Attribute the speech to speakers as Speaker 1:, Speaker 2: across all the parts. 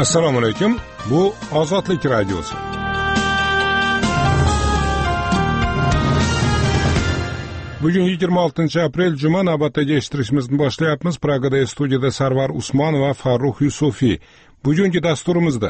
Speaker 1: Assalomu alaykum. Bu Ozodlik radiosi. Bugun 26-aprel juma, navbatdagi eshittirishimizni boshlayapmiz. Pragada studiyada Sarvar Usmonov va Farruh Yusufiy. Bugungi dasturimizda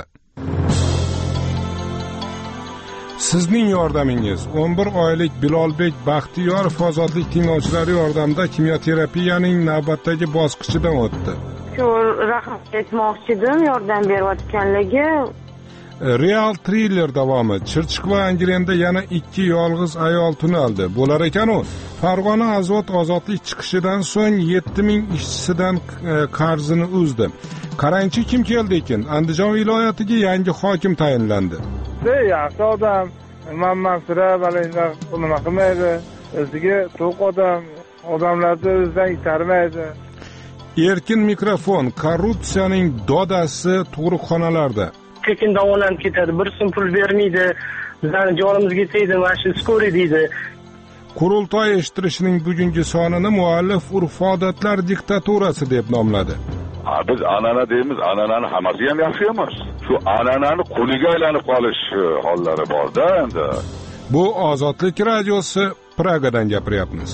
Speaker 1: sizning yordamingiz 11 oylik Bilolbek Baxtiyorov ozodlik tinglovchilari yordamida kimyoterapiyaning navbatdagi bosqichidan o'tdi.
Speaker 2: Shu rahmat aytmoqchidim, yordam berayotganligi.
Speaker 1: Real thriller davomi. Chirchiq va Angrenda yana 2 yolg'iz ayol tunaldi. Bo'lar ekan-u, Farg'ona Azot ozodlik chiqishidan so'ng 7000 ishchisidan qarzini uzdi. Qaranchi kim keldi ekan? Andijon viloyatiga yangi hokim tayinlandi.
Speaker 3: Yaxshi odam, Mansura balaylar nima qilmaydi, o'ziga to'q odamlarni o'zidan itarmaydi.
Speaker 1: Erkin mikrofon. Korrupsiyaning dodasi tug'ruqxonalarda.
Speaker 4: Tekin davolanib ketadi, bir so'm pul bermaydi, bizlarni jonimizga tegdi, mana shu skori deydi.
Speaker 1: Qurultoy eshittirishining bugungi sonini muallif urf-odatlar diktaturasi deb nomladi.
Speaker 5: Biz an'ana deymiz, an'anani hammasi ham yaxshi emas. Shu an'anani quliga aylanib qolish hollari bor-da endi.
Speaker 1: Bu Ozodlik radiosi, Pragadan gapiryapmiz.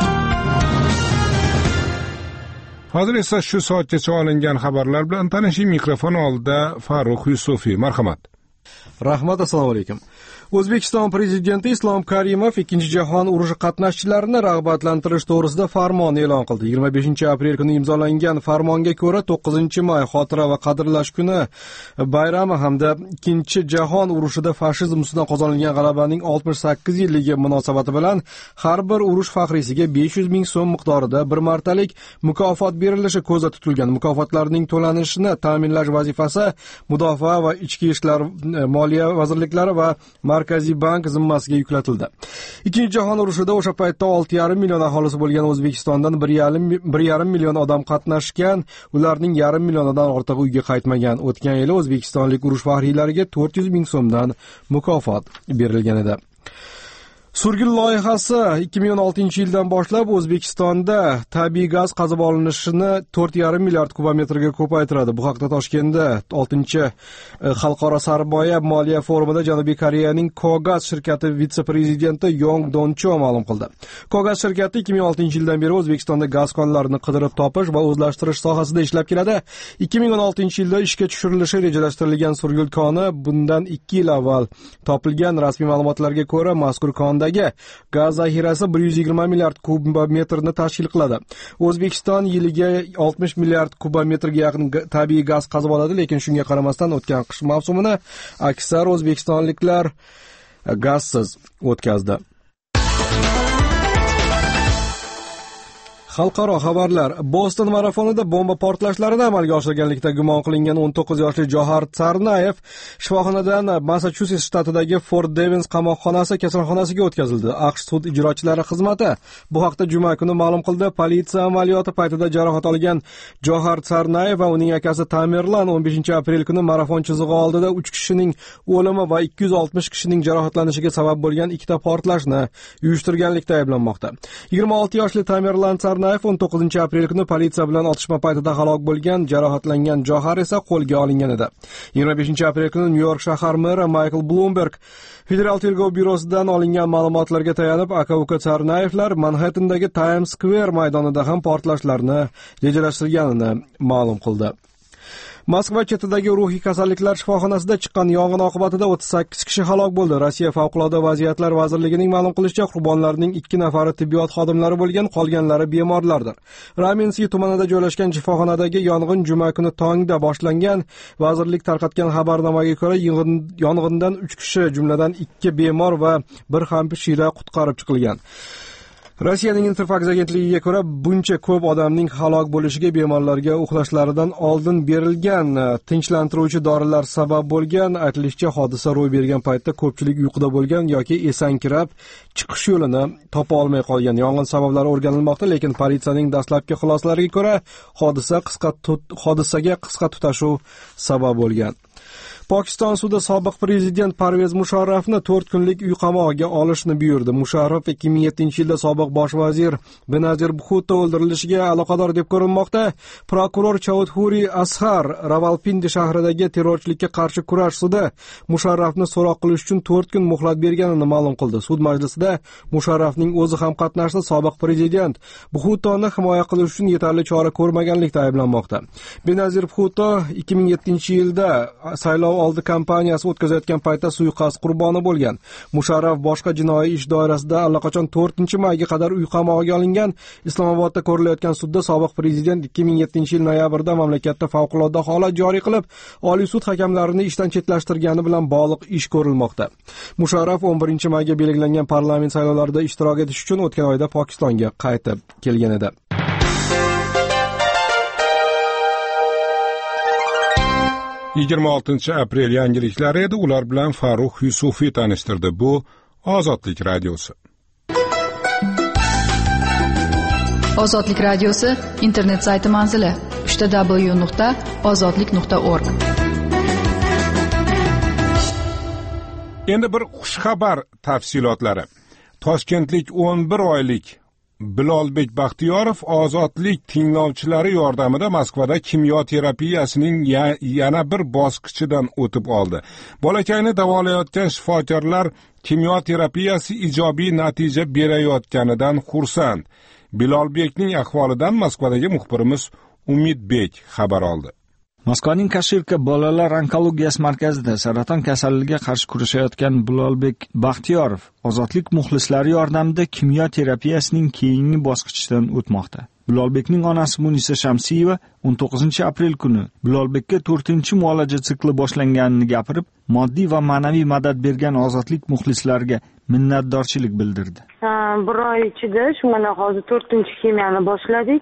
Speaker 1: Hozir esa shu soatgacha olingan xabarlar bilan tanishing. Mikrofon oldida Farruh Yusufiy. Marhamat.
Speaker 6: Rahmat, assalomu alaykum. O'zbekiston prezidenti Islom Karimov Ikkinchi jahon urushi qatnashchilarini rag'batlantirish to'g'risida farmon e'lon qildi. 25-aprel kuni imzolangan farmonga ko'ra 9-may xotira va qadrlash kuni bayrami hamda Ikkinchi jahon urushida fashizm ustidan qozonilgan g'alabaning 68 yilligi munosabati bilan har bir urush faxriysiga 500 ming so'm miqdorida bir martalik mukofot berilishi ko'zda tutilgan. Mukofotlarning to'lanishini ta'minlash vazifasi Mudofaa va Ichki ishlar, Moliya vazirliklari va Markaziy bank zimmasiga yuklatildi. Ikkinchi jahon urushida o'sha paytda 6,5 million aholisi bo'lgan O'zbekistondan 1,5 million odam qatnashgan, ularning 0,5 milliondan ortiq uyga qaytmagan. O'tgan yili o'zbekistonlik urush faxriylariga 400 ming so'mdan mukofot berilgan edi. Surgun loyihasi 2016-yildan boshlab O'zbekistonda tabiiy gaz qazib olinishini 4,5 milliard kubometrga ko'paytiradi. Bu haqda Toshkentda 6-xalqaro sarmoya moliya forumida Janubiy Koreyaning Kogaz shirkati vitse-prezidenti Yong Doncho ma'lum qildi. Kogaz shirkati 2016-yildan beri O'zbekistonda gaz konlarini qidirib topish va o'zlashtirish sohasida ishlab keladi. 2016-yilda ishga tushirilishi rejalashtirilgan Surgun koni bundan 2 yil avval topilgan. Rasmiy ma'lumotlarga ko'ra, mazkur konda gaz zaxirasi 120 milliard kubometrni tashkil qiladi. O'zbekiston yiliga 60 milliard kubometrga yaqin tabiiy gaz qazib oladi, lekin shunga qaramasdan o'tgan qish mavsumini aksar o'zbekistonliklar gazsiz o'tkazdi. Xalqaro xabarlar. Boston marafonida bomba portlashlarini amalga oshirganlikda gumon qilingan 19 yoshli Johar Tsarnayev shifoxonadan Massachusets shtatidagi Fort Devens qamoqxonasi kasalxonasiga o'tkazildi. AQSh sud ijrochilari xizmati bu haqda juma kuni ma'lum qildi. Politsiya amaliyoti paytida jarohat olgan Johar Tsarnayev va uning akasi Tamerlan 15-aprel kuni marafon chizig'i oldida 3 kishining o'limi va 260 kishining jarohatlanishiga sabab bo'lgan ikkita portlashni uyushtirganlikda ayblanmoqda. 26 yoshli Tamerlan Tsarnayev 19-aprel kuni politsiya bilan otishma paytida halok bo'lgan, jarohatlangan Johar esa qo'lga olingan edi. 25-aprel kuni Nyu-York shahar meri Michael Bloomberg Federal tergov byurosidan olingan ma'lumotlarga tayanib, aka-uka Tsarnayevlar Manhattandagi Times Square maydonida ham portlashlarni rejalashtirganini ma'lum qildi. Moskva chetidagi ruhiy kasalliklar shifoxonasida chiqqan yong'in oqibatida 38 kishi halok bo'ldi. Rossiya favqulodda vaziyatlar vazirligining ma'lum qilishicha, qurbonlarning 2 nafari tibbiyot xodimlari bo'lgan, qolganlari bemorlardir. Ramenskiy tumanida joylashgan shifoxonadagi yong'in juma kuni tongda boshlangan. Vazirlik tarqatgan xabarnomaga ko'ra, yong'indan 3 kishi, jumladan 2 bemor va 1 hamshira qutqarib chiqilgan. Rossiyaning Interfax agentligiga ko'ra, buncha ko'p odamning halok bo'lishiga bemorlarga uxlashlaridan oldin berilgan tinchlantiruvchi dorilar sabab bo'lgan. Aytilishicha, hodisa ro'y bergan paytda ko'pchilik uyquda bo'lgan yoki esankirab chiqish yo'lini topa olmay qolgan. Yong'in sabablari o'rganilmoqda, lekin politsiyaning dastlabki xulosalariga ko'ra, hodisaga qisqa tutashuv sabab bo'lgan. Pokiston sudi sobiq prezident Parvez Musharrafni 4 kunlik uy qamog'iga olishni buyurdi. Musharraf 2007-yilda sobiq bosh vazir Benazir Bhutto o'ldirilishiga aloqador deb ko'rilmoqda. Prokuror Chaudhuri Ashar Rawalpindi shahridagi terrorchilikka qarshi kurash sudi Musharrafni so'roq qilish uchun 4 kun muhlat berganini ma'lum qildi. Sud majlisida Musharrafning o'zi ham qatnashdi. Sobiq prezident Bhuttoni himoya qilish uchun yetarli chora ko'rmaganlikda ayblanmoqda. Benazir Bhutto 2007-yilda saylov oldi kampaniyasi o'tkazayotgan paytda suiqasd qurboni bo'lgan. Musharraf boshqa jinoiy ish doirasida allaqachon 4-mayga qadar uy qamog'iga olingan. Islomobodda ko'rilayotgan sudda sobiq prezident 2007-yil noyabrda mamlakatda favqulodda holat joriy qilib, Oliy sud hakamlarini ishdan chetlashtirgani bilan bog'liq ish ko'rilmoqda. Musharraf 11-mayga belgilangan parlament saylovlarida ishtirok etish uchun o'tgan oyda Pokistonga qaytib kelgan edi.
Speaker 1: Yigirma 6 aprel yangiliklari edi. Ular bilan Farruh Yusufiy tanishtirdi. Bu Ozodlik radiosi.
Speaker 7: Ozodlik radiosi internet sayti manzili www.ozodlik.org.
Speaker 1: Endi bir xushxabar tafsilotlari. Toshkentlik 11 oylik Bilolbek Baxtiyorov ozodlik tinglovchilari yordamida Moskvada kimyo terapiyasining yana bir bosqichidan o'tib oldi. Bolakayni davolayotgan shifokorlar kimyo terapiyasi ijobiy natija berayotganidan xursand. Bilolbekning ahvolidan Moskvadagi muxbirimiz Umidbek xabar oldi.
Speaker 8: Moskvaning Kashirka bolalar onkologiyasi markazida saraton kasalligiga qarshi kurashayotgan Bilolbek Baxtiyorov ozodlik muxlislari yordamida kimyo terapiyasining keyingi bosqichidan o'tmoqda. Bilolbekning onasi Munisa Shamsiyeva 19 aprel kuni Bilolbekka 4-muolaja sikli boshlanganini gapirib, moddiy va ma'naviy madad bergan ozodlik muxlislariga minnatdorchilik bildirdi.
Speaker 2: Bir oy ichida shu mana hozir 4-kimiyani boshladik.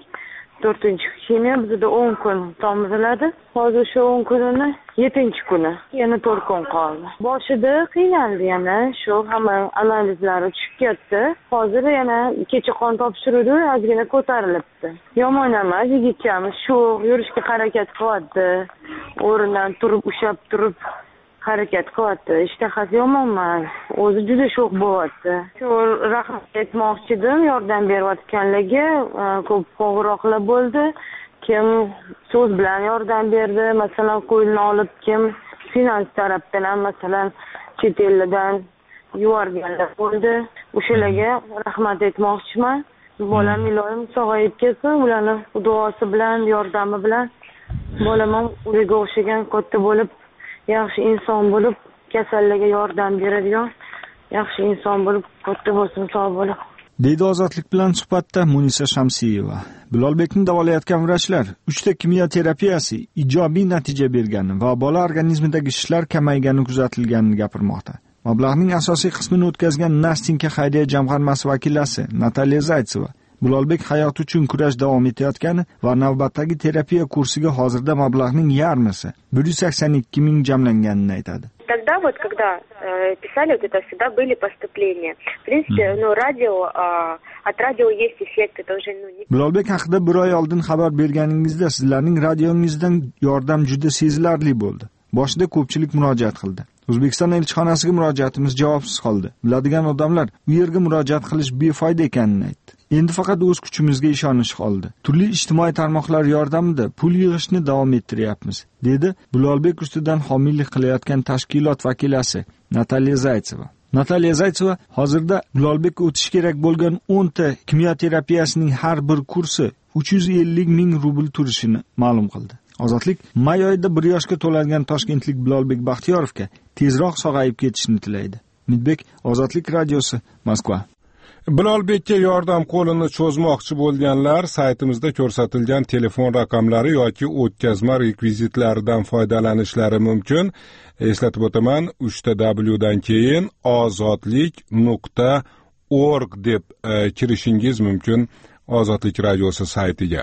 Speaker 2: 4-kimiya bizda 10 kun tomiziladi. Hozir shu 10 kunini 7-kuni, yana 4 kun qoldi. Boshida qiynaldi yana, shu hamma analizlari tushib ketdi. Hozir yana kecha qon topshirdi, ozgina ko'tarilibdi. Yomon emas, yigitchamiz shu yurishga harakat qilyapti. O'rnidan turib, ushab turib harakat qilyapti. Ishtahasi yomon emas. O'zi juda sho'x bo'lyapti. Shu rahmat aytmoqchidim, yordam berayotganlarga ko'p qo'ng'iroqlar bo'ldi. Kim so'z bilan yordam berdi, masalan, qo'lini olib, kim finans tarafdan ham masalan chet eldan yuborganlar bo'ldi. O'shalarga rahmat aytmoqchiman. Bolam iloyim sog'ayib ketsin, ularning duosi bilan, yordami bilan bolam ham ularga o'xshagan katta bo'lib, yaxshi inson bo'lib, kasallarga yordam beradigan yaxshi inson bo'lib, katta bo'lsin, sog' bo'lib.
Speaker 8: Deydi ozodlik bilan suhbatda Munisa Shamsiyeva. Bilolbekni davolayotgan vrachlar 3 kimyo terapiyasi ijobiy natija bergani va bola organizmidagi shishlar kamaygani kuzatilganini gapirmoqda. Mablag'ning asosiy qismini o'tkazgan Nastinka xayriya jamg'armasi vakilasi Nataliya Zaytseva Bilolbek hayot uchun kurash davom etayotgani va navbatdagi terapiya kursiga hozirda mablag'ning yarmisi 182 ming jamlanganini aytadi.
Speaker 9: Тогда вот, когда писали вот это, всегда были поступления. В принципе, от радио есть эффект, это уже
Speaker 8: Bilolbek haqida bir oy oldin xabar berganingizda sizlarning radiongizdan yordam juda sezilarli bo'ldi. Boshida ko'pchilik murojaat qildi. O'zbekiston elchixonasiga murojaatimiz javobsiz qoldi. Biladigan odamlar u yerga murojaat qilish befoyda ekanini aytdi. Endi faqat o'z kuchimizga ishonish qoldi. Turli ijtimoiy tarmoqlar yordamida pul yig'ishni davom ettiryapmiz, dedi Bilolbek ustidan homiylik qilayotgan tashkilot vakilasi Nataliya Zaytseva. Nataliya Zaytseva hozirda Bilolbekka o'tish kerak bo'lgan 10 kimyo terapiyasining har bir kursi 350 ming rubl turishini ma'lum qildi. Ozodlik may oyida 1 yoshga to'ladigan toshkentlik Bilolbek Baxtiyorovga tezroq sog'ayib ketishini tilaydi. Midbek, Ozodlik radiosi, Moskva.
Speaker 1: Bilolbekka yordam qo'lini cho'zmoqchi bo'lganlar saytimizda ko'rsatilgan telefon raqamlari yoki o'tkazma rekvizitlaridan foydalanishlari mumkin. Eslatib o'taman, 3W dan keyin ozodlik.org deb kirishingiz mumkin Ozodlik radiosi saytiga.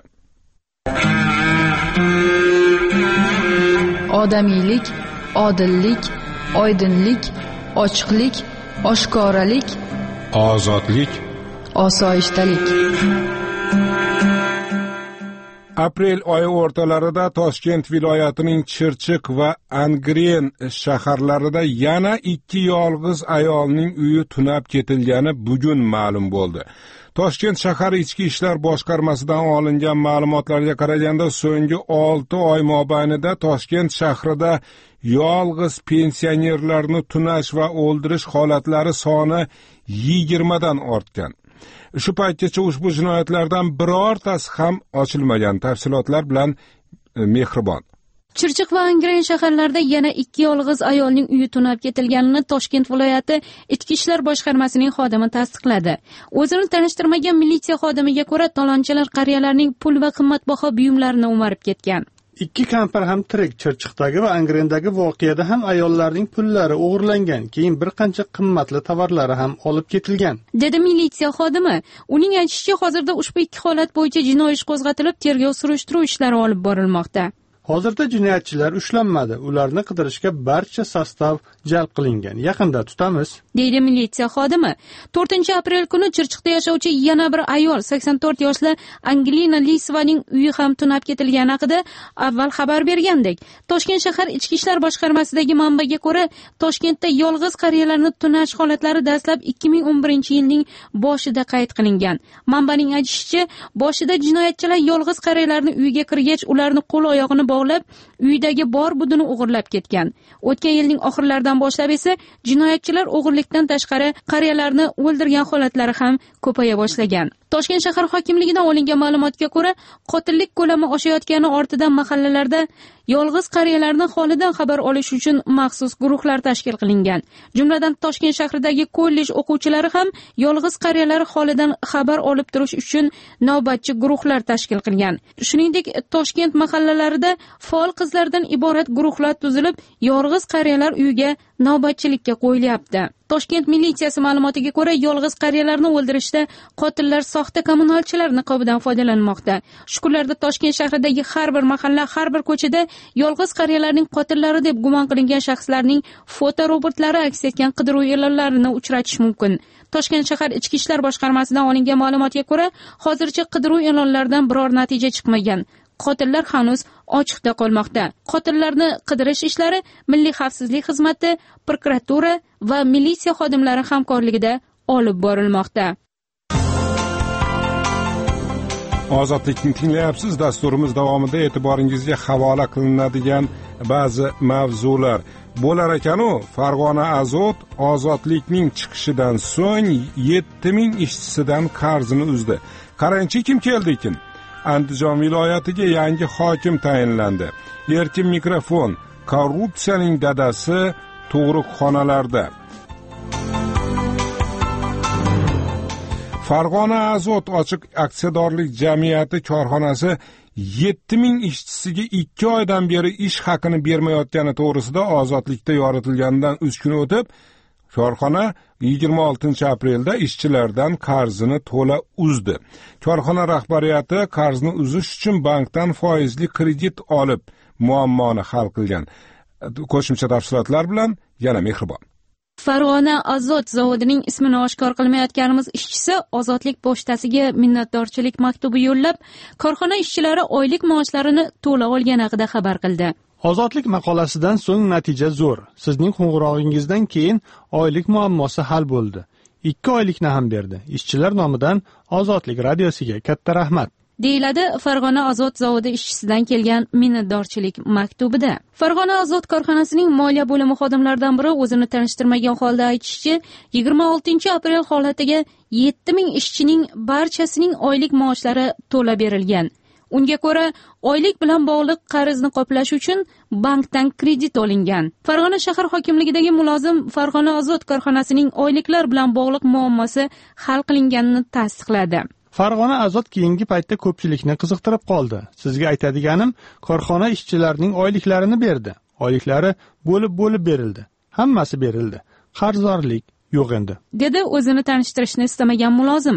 Speaker 7: Odamiylik, odillik, oydinlik, ochiqlik, oshkoralik,
Speaker 1: ozodlik,
Speaker 7: osoyishtalik.
Speaker 1: Aprel oyi o'rtalarida Toshkent viloyatining Chirchiq va Angren shaharlarida yana 2 yolg'iz ayolning uyi tunab ketilgani bugun ma'lum bo'ldi. Toshkent shahar ichki ishlar boshqarmasidan olingan ma'lumotlarga qaraganda, so'nggi 6 oy mobaynida Toshkent shahrida yolg'iz pensionerlarni tunash va o'ldirish holatlari soni 20 dan ortgan. Shu paytgacha ushbu jinoyatlardan birortasi ham ochilmagan. Tafsilotlar bilan Mehribon.
Speaker 10: Chirchiq va Angren shaharlarida yana 2 yolg'iz ayolning uyi tunab ketilganini Toshkent viloyati ichki ishlar boshqarmasining xodimi tasdiqladi. O'zini tanishtirmagan militsiya xodimiga ko'ra, talonchilar qariyalarning pul va qimmatbaho buyumlarini o'marib ketgan.
Speaker 11: 2 kampir ham tirik. Chirchiqdagi va Angrendagi voqeada ham ayollarning pullari o'g'irlangan, keyin bir qancha qimmatli tovarlari ham olib ketilgan,
Speaker 10: dedi militsiya xodimi. Uning aytishicha, hozirda ushbu 2 holat bo'yicha jinoiy ish qo'zg'atilib, tergov surishtiruv ishlari olib borilmoqda.
Speaker 11: Hozirda jinoyatchilar ushlanmadi. Ularni qidirishga barcha sostav jalb qilingan. Yaqinda tutamiz,
Speaker 10: deydi militsiya xodimi. 4-aprel kuni Chirchiqda yashovchi yana bir ayol 84 yoshli Angelina Lisovaning uyi ham tunab ketilgani haqida avval xabar bergandik. Toshkent shahar ichki ishlar boshqarmasidagi manbaga ko'ra, Toshkentda yolg'iz qariyalarni tunash holatlari dastlab 2011-yilning boshida qayd qilingan. Manbaning aytishicha, boshida jinoyatchilar yolg'iz qariyalarni uyiga kirgach, ularni qo'l oyog'ini bog'lab, uydagi bor budini o'g'irlab ketgan. O'tgan yilning oxirlaridan boshlab esa jinoyatchilar o'g'irlikdan tashqari qariyalarni o'ldirgan holatlari ham ko'paya boshlagan. Toshkent shahar hokimligidan olingan ma'lumotga ko'ra, qotillik ko'lami oshayotgani ortidan mahallalarda yolg'iz qariyalarni holidan xabar olish uchun maxsus guruhlar tashkil qilingan. Jumladan Toshkent shahridagi kollej o'quvchilari ham yolg'iz qariyalar holidan xabar olib turish uchun navbatchi guruhlar tashkil qilgan. Shuningdek, Toshkent mahallalarida faol qizlardan iborat guruhlar tuzilib, yolg'iz qariyalar uyiga navbatchilikka qo'yilyapti. Toshkent militsiyasi ma'lumotiga ko'ra, yolg'iz qariyalarni o'ldirishda qotillar soxta kommunalchilar niqobidan foydalanmoqda. Shu kunlarda Toshkent shahridagi har bir mahalla, har bir ko'chada yolg'iz qariyalarning qotillari deb gumon qilingan shaxslarning fotorobotlari aks etgan qidiruv e'lonlarini uchratish mumkin. Toshkent shahar ichki ishlar boshqarmasidan olingan ma'lumotga ko'ra, hozircha qidiruv e'lonlaridan biror natija chiqmagan. Qotillar hanuz ochiqda qolmoqda. Qotillarni qidirish ishlari Milliy xavfsizlik xizmati, prokuratura va militsiya xodimlari hamkorligida olib borilmoqda.
Speaker 1: Ozodlikni tinglayapsiz. Dasturimiz davomida e'tiboringizga havola qilinadigan ba'zi mavzular bo'lar ekan. Farg'ona Azot ozodlikning chiqishidan so'ng 7000 ishchisidan qarzini uzdi. Qarangchi, kim keldi ekan? Andijon viloyatiga yangi hokim tayinlandi. Erkin mikrofon. Korrupsiyaning dadasi tug'ruqxonalarda. Farg'ona Azot ochiq aksiyadorlik jamiyati korxonasi 7000 ishchisiga 2 oydan beri ish haqini bermayotgani to'g'risida ozodlikda yoritilganidan 3 kun o'tib, korxona 26-aprelda ishchilardan qarzini to'la uzdi. Korxona rahbariyati qarzni uzish uchun bankdan foizli kredit olib muammoni hal qilgan. Qo'shimcha tafsilotlar bilan yana Mehribon.
Speaker 10: Farg'ona Azot zavodining ismini oshkor qilmayotganimiz ishchisi Ozodlik pochtasiga minnatdorchilik maktubi yo'llab, korxona ishchilari oylik maoshlarini to'la olgani haqida xabar qildi.
Speaker 11: Ozodlik maqolasidan so'ng natija zo'r. Sizning qo'ng'irog'ingizdan keyin oylik muammosi hal bo'ldi. 2 oylikni ham berdi. Ishchilar nomidan Ozodlik radiosiga katta rahmat,
Speaker 10: deyiladi Farg'ona Azot zavodi ishchisidan kelgan minnatdorchilik maktubida. Farg'ona Azot korxonasining moliya bo'limi xodimlaridan biri o'zini tanishtirmagan holda aytishicha, 26-aprel holatiga 7000 ishchining barchasining oylik maoshlari to'la berilgan. Unga ko'ra, oylik bilan bog'liq qarzni qoplash uchun bankdan kredit olingan. Farg'ona shahar hokimligidagi mulozim Farg'ona Azot korxonasining oyliklar bilan bog'liq muammosi hal qilinganini tasdiqladi.
Speaker 11: Farg'ona Azot keyingi paytda ko'pchilikni qiziqtirib qoldi. Sizga aytadiganim, korxona ishchilarining oyliklarini berdi. Oyliklari bo'lib berildi. Hammasi berildi. Qarzdorlik, yo'q endi,
Speaker 10: dedi o'zini tanishtirishni istamagan mulozim.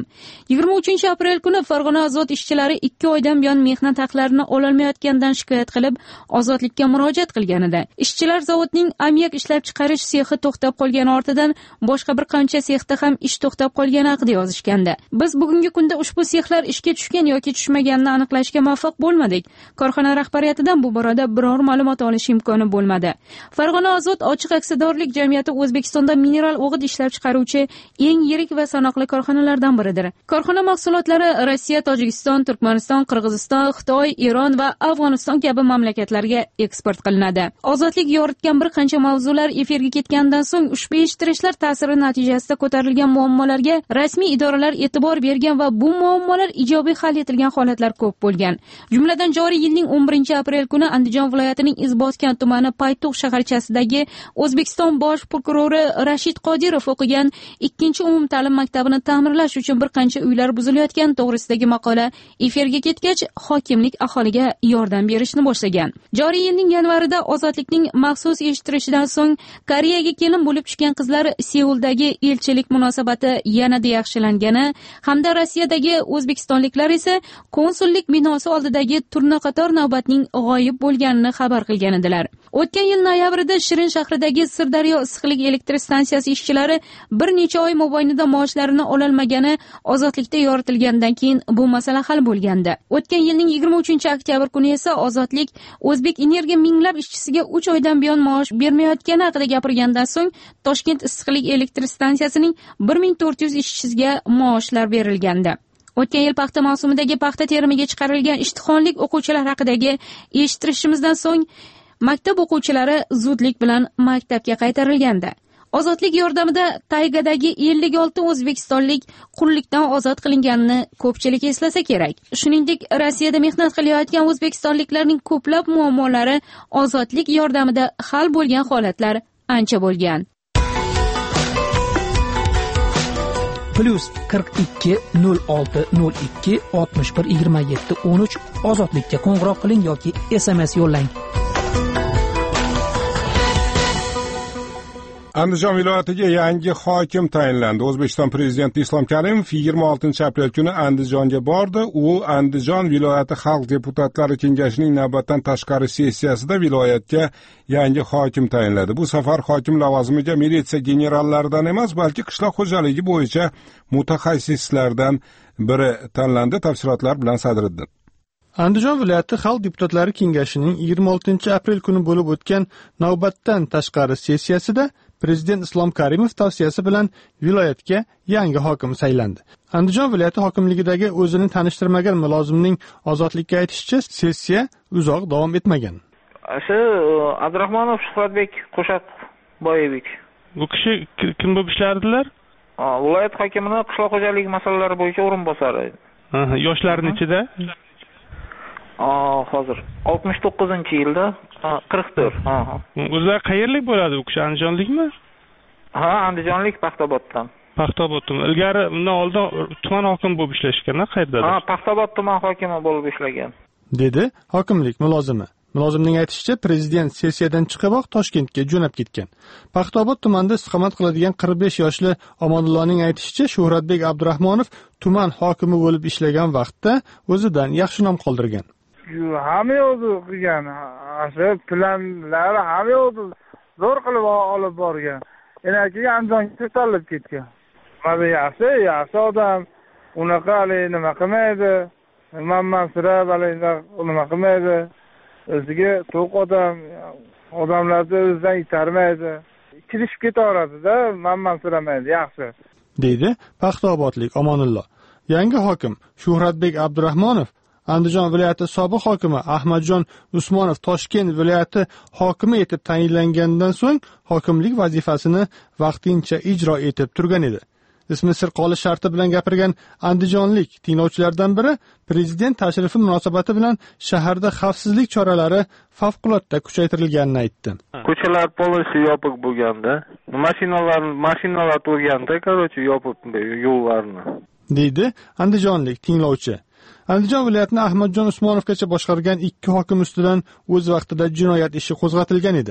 Speaker 10: 23 aprel kuni Farg'ona Azot ishchilari 2 oydan buyon mehnat haqlarini ololmayotganidan shikoyat qilib, ozodlikka murojaat qilgan edi. Ishchilar zavodning ammiak ishlab chiqarish sexi to'xtab qolgani ortidan boshqa bir qancha sexda ham ish to'xtab qolgani haqida yozishgandi. Biz bugungi kunda ushbu sexlar ishga tushgan yoki tushmaganini aniqlashga muvaffaq bo'lmadik. Korxona rahbariyatidan bu borada biror ma'lumot olish imkoni bo'lmadi. Farg'ona Azot ochiq aksiyadorlik jamiyati O'zbekistonda mineral o'g'it ishlab chiqaruvchi eng yirik va sanoqli korxonalardan biridir. Korxona mahsulotlari Rossiya, Tojikiston, Turkmaniston, Qirg'iziston, Xitoy, Eron va Afg'oniston kabi mamlakatlarga eksport qilinadi. Ozodlik yoritgan bir qancha mavzular efirga ketgandan so'ng ushbu eshittirishlar ta'siri natijasida ko'tarilgan muammolarga rasmiy idoralar e'tibor bergan va bu muammolar ijobiy hal etilgan holatlar ko'p bo'lgan. Jumladan joriy yilning 11 aprel kuni Andijon viloyatining Izboskan tumani Paytux shaharchasidagi O'zbekiston bosh prokurori Rashid Qodirov o'qigan 2-umumta'lim maktabini ta'mirlash uchun bir qancha uylar buzilayotgani to'g'risidagi maqola efirga ketgach, hokimlik aholiga yordam berishni boshlagan. Joriy yilning yanvarida ozodlikning maxsus eshittirishidan so'ng Koreyaga kelin bo'lib tushgan qizlar Seuldagi elchilik munosabati yanada yaxshilangani hamda Rossiyadagi o'zbekistonliklar esa konsullik binosi oldidagi turnaqator navbatning g'oyib bo'lganini xabar qilgan edilar. O'tgan yil noyabrida Shirin shahridagi Sirdaryo issiqlik elektr stansiyasi ishchilari bir necha oy mobaynida maoshlarini ololmagani ozodlikda yoritilgandan keyin bu masala hal bo'lgandi. O'tgan yilning 23-oktyabr kuni esa ozodlik O'zbek Energiya minglab ishchisiga 3 oydan buyon maosh bermayotgani haqida gapirgandan so'ng Toshkent issiqlik elektr stansiyasining 1400 ishchisiga maoshlar berilgandi. O'tgan yil paxta mavsumidagi paxta terimiga chiqarilgan ishtihonlik o'quvchilar haqidagi eshittirishimizdan so'ng maktab o'quvchilari zudlik bilan maktabga qaytarilgandi. Ozodlik yordamida taygadagi 56 o'zbekistonlik qullikdan ozod qilinganini ko'pchilik eslasa kerak. Shuningdek, Rossiyada mehnat qilayotgan o'zbekistonliklarning ko'plab muammolari ozodlik yordamida hal bo'lgan holatlar ancha bo'lgan.
Speaker 12: +42 06 02 61 27 13 ozodlikka qo'ng'iroq qiling yoki SMS yo'llang.
Speaker 1: Andijon viloyatiga yangi hokim tayinlandi. O'zbekiston prezidenti Islom Karimov 26-aprel kuni Andijonga bordi. U Andijon viloyati xalq deputatlari kengashining navbatdan tashqari sessiyasida viloyatga yangi hokim tayinladi. Bu safar hokim lavozimiga militsiya generallaridan emas, balki qishloq xo'jaligi bo'yicha mutaxassislardan biri tanlandi. Tafsilotlar bilan Sadriddin.
Speaker 11: Andijon viloyati xalq deputatlari kengashining 26-aprel kuni bo'lib o'tgan navbatdan tashqari sessiyasida Prezident Islom Karimov tavsiyasi bilan viloyatga yangi hokim saylandi. Andijon viloyati hokimligidagi o'zini tanishtirmagan mulozimning ozodlikka aytishicha, sessiya uzoq davom etmagan.
Speaker 13: Shu Abdurahmonov Shuhratbek Qo'shaqboyevich.
Speaker 11: Bu kishi kim bo'lib ishlardilar?
Speaker 13: Viloyat hokimining qishloq xo'jaligi masalalari bo'yicha o'rinbosari.
Speaker 11: Yoshlarning ichida?
Speaker 13: Hozir 69-yilda 44.
Speaker 11: O'zlari qayerlik bo'ladi u kishi? Andijonlikmi?
Speaker 13: Ha, Andijonlik Paxtaboddan.
Speaker 11: Paxtaboddan. Ilgari undan oldin tuman hokimi bo'lib ishlashgan-a, qayerdadir?
Speaker 13: Ha, Paxtabod tuman hokimi bo'lib ishlagan.
Speaker 11: Dedi hokimlik mulozimi. Mulozimning aytishicha, prezident sessiyadan chiqib Toshkentga jo'nab ketgan. Paxtabod tumanida istiqomat qiladigan 45 yoshli Omonulloning aytishicha, Shuhratbek Abdurahmonov tuman hokimi bo'lib ishlagan vaqtda o'zidan yaxshi nom qoldirgan.
Speaker 3: Hamma o'zi qilgan, o'sha planlar hamma o'zi zo'r qilib olib borgan. Yana keyin Andijonga tanlab ketgan. Mana yaxshi odam, unaqa nima qilmaydi, Mansura nima qilmaydi. O'ziga to'q odamlarni o'zidan itarmaydi. Kirishib ketaveradi-da, Mansuramaydi, yaxshi.
Speaker 11: Deydi Paxtabodlik Omonullo. Yangi hokim Shuhratbek Abdurahmonov Andijon viloyati sobiq hokimi Ahmadjon Usmonov Toshkent viloyati hokimi etib tayinlangandan so'ng hokimlik vazifasini vaqtincha ijro etib turgan edi. Ismi sir qolish sharti bilan gapirgan andijonlik tinglovchilardan biri prezident tashrifi munosabati bilan shaharda xavfsizlik choralari favqulodda kuchaytirilganini aytdi.
Speaker 13: Ko'chalar polisi yopiq bo'lganda, mashinalar turganda, yopib yo'llarni.
Speaker 11: Deydi andijonlik tinglovchi. Andijon viloyatini Ahmadjon Usmonovgacha boshqargan 2 hokim ustidan o'z vaqtida jinoyat ishi qo'zg'atilgan edi.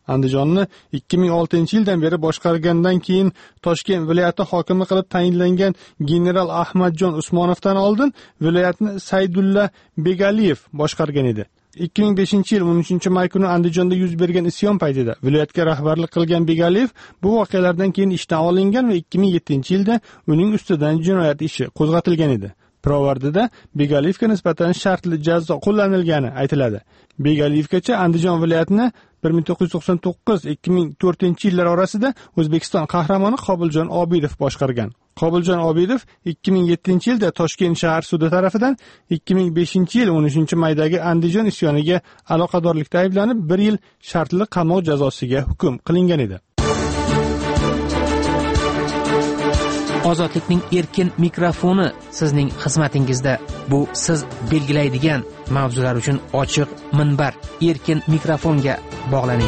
Speaker 11: Andijonni 2006-yildan beri boshqargandan keyin Toshkent viloyati hokimi qilib tayinlangan general Ahmadjon Usmonovdan oldin viloyatni Saydulla Begaliyev boshqargan edi. 2005-yil 13-may kuni Andijonda yuz bergan isyon paytida viloyatga rahbarlik qilgan Begaliyev bu voqealardan keyin ishdan olingan va 2007-yilda uning ustidan jinoyat ishi qo'zg'atilgan edi. Pirovardida Begaliyevga nisbatan shartli jazo qo'llanilgani aytiladi. Begaliyevgacha Andijon viloyatini 1999-2004-yillar orasida O'zbekiston qahramoni Qobiljon Obidov boshqargan. Qobiljon Obidov 2007-yilda Toshkent shahar sudi tarafidan 2005-yil 13-maydagi Andijon isyoniga aloqadorlikda ayblanib 1 yil shartli qamoq jazosiga hukm qilingan edi.
Speaker 12: Ozodlikning erkin mikrofoni sizning xizmatingizda. Bu siz belgilaydigan mavzular uchun ochiq minbar. Erkin mikrofonga bog'laning.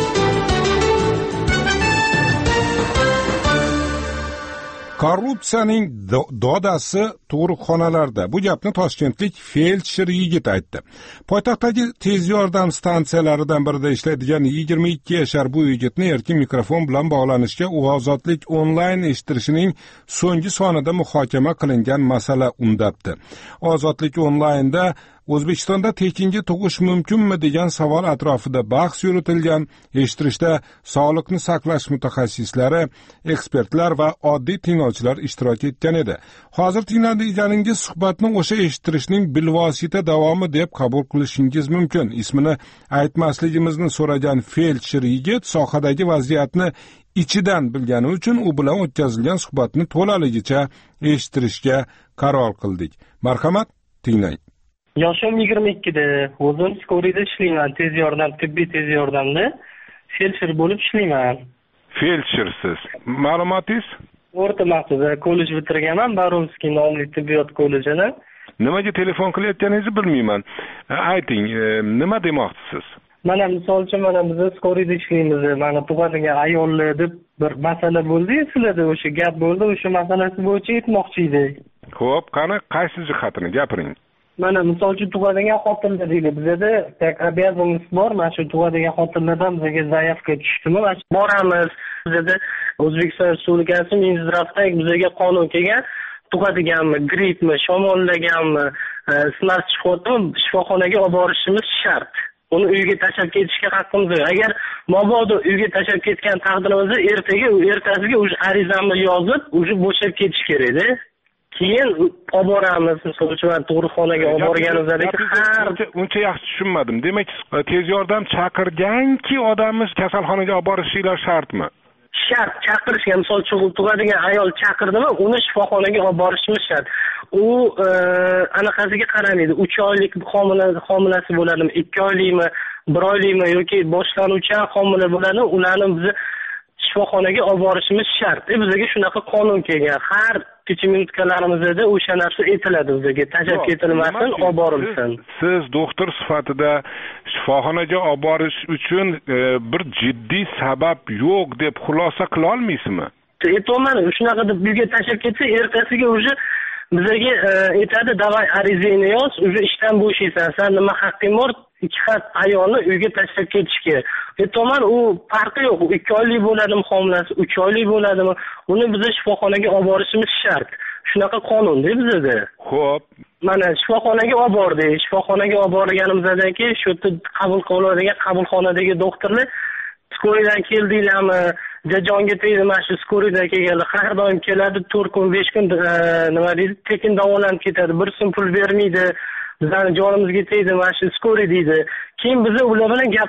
Speaker 1: Korrupsiyaning dodasi tug'ruqxonalarda. Bu gapni toshkentlik feldsher yigit aytdi. Poytaxtdagi tez yordam stansiyalaridan birida ishlaydigan 22 yashar bu yigitni erkin mikrofon bilan bog'lanishga Ozodlik onlayn eshittirishining so'nggi sonida muhokama qilingan masala undabdi. Ozodlik onlaynda O'zbekistonda tekinga tug'ish mumkinmi degan savol atrofida bahs yuritilgan. Eshittirishda sog'liqni saqlash mutaxassislari, ekspertlar va oddiy tinglovchilar ishtirok etgan edi. Hozir tinglayotganingiz suhbatni o'sha eshittirishning bilvosita davomi deb qabul qilishingiz mumkin. Ismini aytmasligimizni so'ragan feldsher yigit sohadagi vaziyatni ichidan bilgani uchun u bilan o'tkazilgan suhbatni to'laligicha eshittirishga qaror qildik. Marhamat, tinglang.
Speaker 4: Yoshim 22da, o'zim Skorida ishlayman, tez yordam, tibbiy tez yordamda feldsher bo'lib ishlayman.
Speaker 1: Feldshersiz. Ma'lumotingiz?
Speaker 4: O'rta maxsus kollej bitirganman, Baronskiy nomli tibbiyot kollejini.
Speaker 1: Nimaga telefon qilayotganingizni bilmayman. Ayting, nima demoqchisiz?
Speaker 4: Mana misol uchun biz Skorida ishlaymiz. Mana tug'adigan ayollar deb bir masala bo'ldi, sizlarda o'sha gap bo'ldi, o'sha masalasi bo'yicha aytmoqchi edik.
Speaker 1: Xo'p, qani qaysi jihatini gapiring?
Speaker 4: Mana misol uchun tug'adigan xotinlar deydi. Bizda obязанность bor. Mana shu tug'adigan xotinlardan bizga zaявка tushdimi? Boramiz. Bizda O'zbekiston Respublikasi Minzdravda bizga qonun kelgan, tug'adiganmi, grippmi, shamollaganmi, sinab chiqyapti, shifoxonaga olib borishimiz shart. Uni uyga tashlab ketishga haqqimiz yo'q. Agar mabodo uyga tashlab ketgan taqdirimizda ertasiga o'sha arizamni yozib, o'sha bo'shab ketish kerak-da. Keyin olib boramiz, misol uchun tug'ruqxonaga olib borganimizda
Speaker 1: uncha yaxshi tushunmadim. Demak, tez yordam chaqirganki odamni kasalxonaga olib borishinglar shartmi?
Speaker 4: Shart, chaqirishga, misol uchun tug'adigan ayol chaqirdimi, uni shifoxonaga olib borishimiz shart. U anaqasiga qaramaydi. 3 oylik homilasi bo'ladimi, 2 oylikmi, 1 oylikmi yoki boshlanuvchi homila bo'ladimi, ularni biz shifoxonaga olib borishimiz shart. Bizga shunaqa qonun kelgan. Har kecha minutalarimizda o'sha narsa aytiladi bizga. Tashlab ketilmasin, olib borilsin.
Speaker 1: Siz doktor sifatida shifoxonaga olib borish uchun bir jiddiy sabab yo'q deb xulosa qila olmaysizmi?
Speaker 4: Aytolmadim, shunaqa deb uyga tashlab ketsa, ertasiga o'sha bizga aytadi, "Davay arizangni yoz, o'sha ishdan bo'shaysan. Sen nima haqqing bor? 2 xat ayolni uyga tashlab ketishga." Aytolman, u farqi yo'q. 2 oylik bo'ladimi homilasi, 3 oylik bo'ladimi, uni biz shifoxonaga olib borishimiz shart. Shunaqa qonunda bizda.
Speaker 1: Xo'p.
Speaker 4: Mana shifoxonaga olib bordik. Shifoxonaga olib borganimizdan keyin shu yerda qabul qiladigan qabulxonadagi doktorlar Skoridan keldinglarmi? Jajonga tegdi, mana shu Skoridan kelganlar har doim keladi, 4 kun, 5 kun nima deydi, tekin davolanib ketadi. 1 so'm pul bermaydi. Bizning jonimizga tegdi, mana shu Skori deydi. Keyin biz ular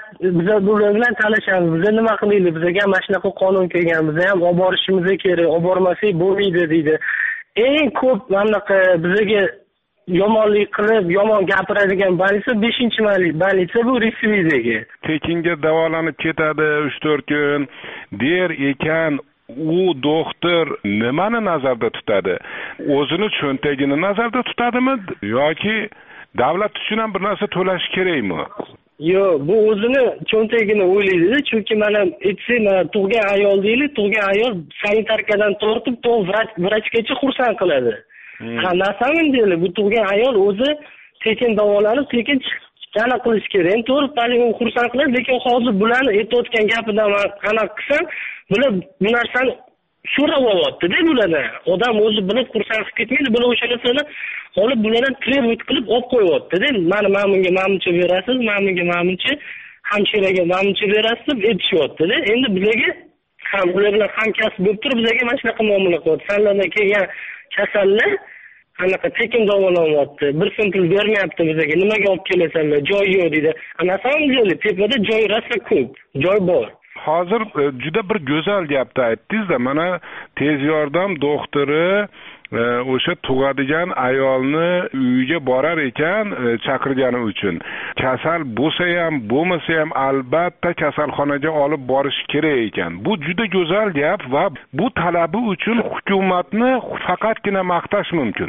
Speaker 4: bilan talashamiz. Biz nima qilaylik? Bizga mana shunaqa qonun kelgan. Biz ham olib borishimiz kerak. Olib bormasak bo'lmaydi deydi. Eng ko'p mamlaqa bizga yomonlik qilib, yomon gapiradigan bolnitsa 5-bolnitsa bu Resivdagi.
Speaker 1: Tekinga davolanib ketadi 3-4 kun der ekan, u doktor nimani nazarda tutadi? O'zini cho'ntagini nazarda tutadimi yoki davlat uchun ham bir narsa to'lash kerakmi?
Speaker 4: Yo'q, bu o'zini cho'ntagini o'ylaydi, chunki mana aytsa, tug'gan ayol deylik, tug'gan ayol sanitarkadan tortib, vrachgacha xursand qiladi. Narsami deylik, bu tug'gan ayol o'zi tekin davolanib, tekin yana qilish kerak. Endi to'g'ri, u xursand qiladi, lekin hozir bularni aytayotgan gapidan qanaqa qilsam, bular bu narsani so'rab olyapti-da bulardan. Odam o'zi bilib xursand qilib ketmaydi, bular o'sha narsani olib bulardan trебовать qilib olib qo'yapti-da. Mana bunga buncha berasiz, bunga hamshiraga buncha berasiz deb aytishyapti-da. Endi bizlarga ham ular bilan hamkasb bo'lib turib bizlarga mana shunaqa muomala qilyapti. Sanlardan kelgan kasallar anaqa tekin davolanyapti. Bir so'm pul bermayapti bizlarga. Nimaga olib kelasanlar? Joy yo'q deydi. Na samом деле tepada joy rosa ko'p, joy bor.
Speaker 1: Hozir juda bir go'zal gapni aytdingiz-da, mana tez yordam doktori o'sha tug'adigan ayolni uyiga borar ekan chaqirgani uchun. Kasal bo'lsa ham, bo'lmasa ham albatta kasalxonaga olib borish kerak ekan. Bu juda go'zal gap va bu talabi uchun hukumatni faqatgina maqtash mumkin.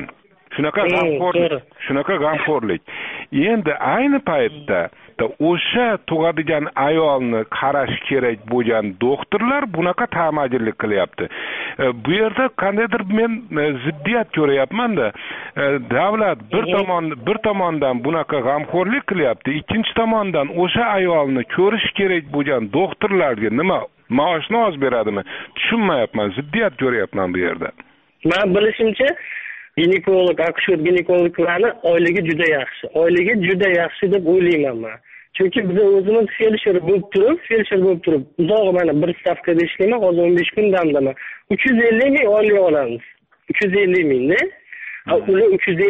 Speaker 1: Shunaqa g'amxo'rlik. Endi ayni paytda o'sha tug'adigan ayolni qarash kerak bo'lgan doktorlar bunaqa ta'magirlik qilyapti. Bu yerda qandaydir men ziddiyat ko'ryapman-da. Davlat bir tomondan bunaqa g'amxo'rlik qilyapti, ikkinchi tomondan o'sha ayolni ko'rish kerak bo'lgan doktorlarga nima maoshni oz beradimi? Tushunmayapman, ziddiyat ko'ryapman bu yerda.
Speaker 4: Men bilishimcha ginekolog, akusher ginekologlarning oyligi juda yaxshi. Oyligi juda yaxshi deb o'ylayman men. Chunki biz o'zimiz feldsher bo'lib turib, uzoq mana bir stavkada ishlayman, hozir 15 kun damdaman. 350 ming oylik olamiz. 350 mingni. Ular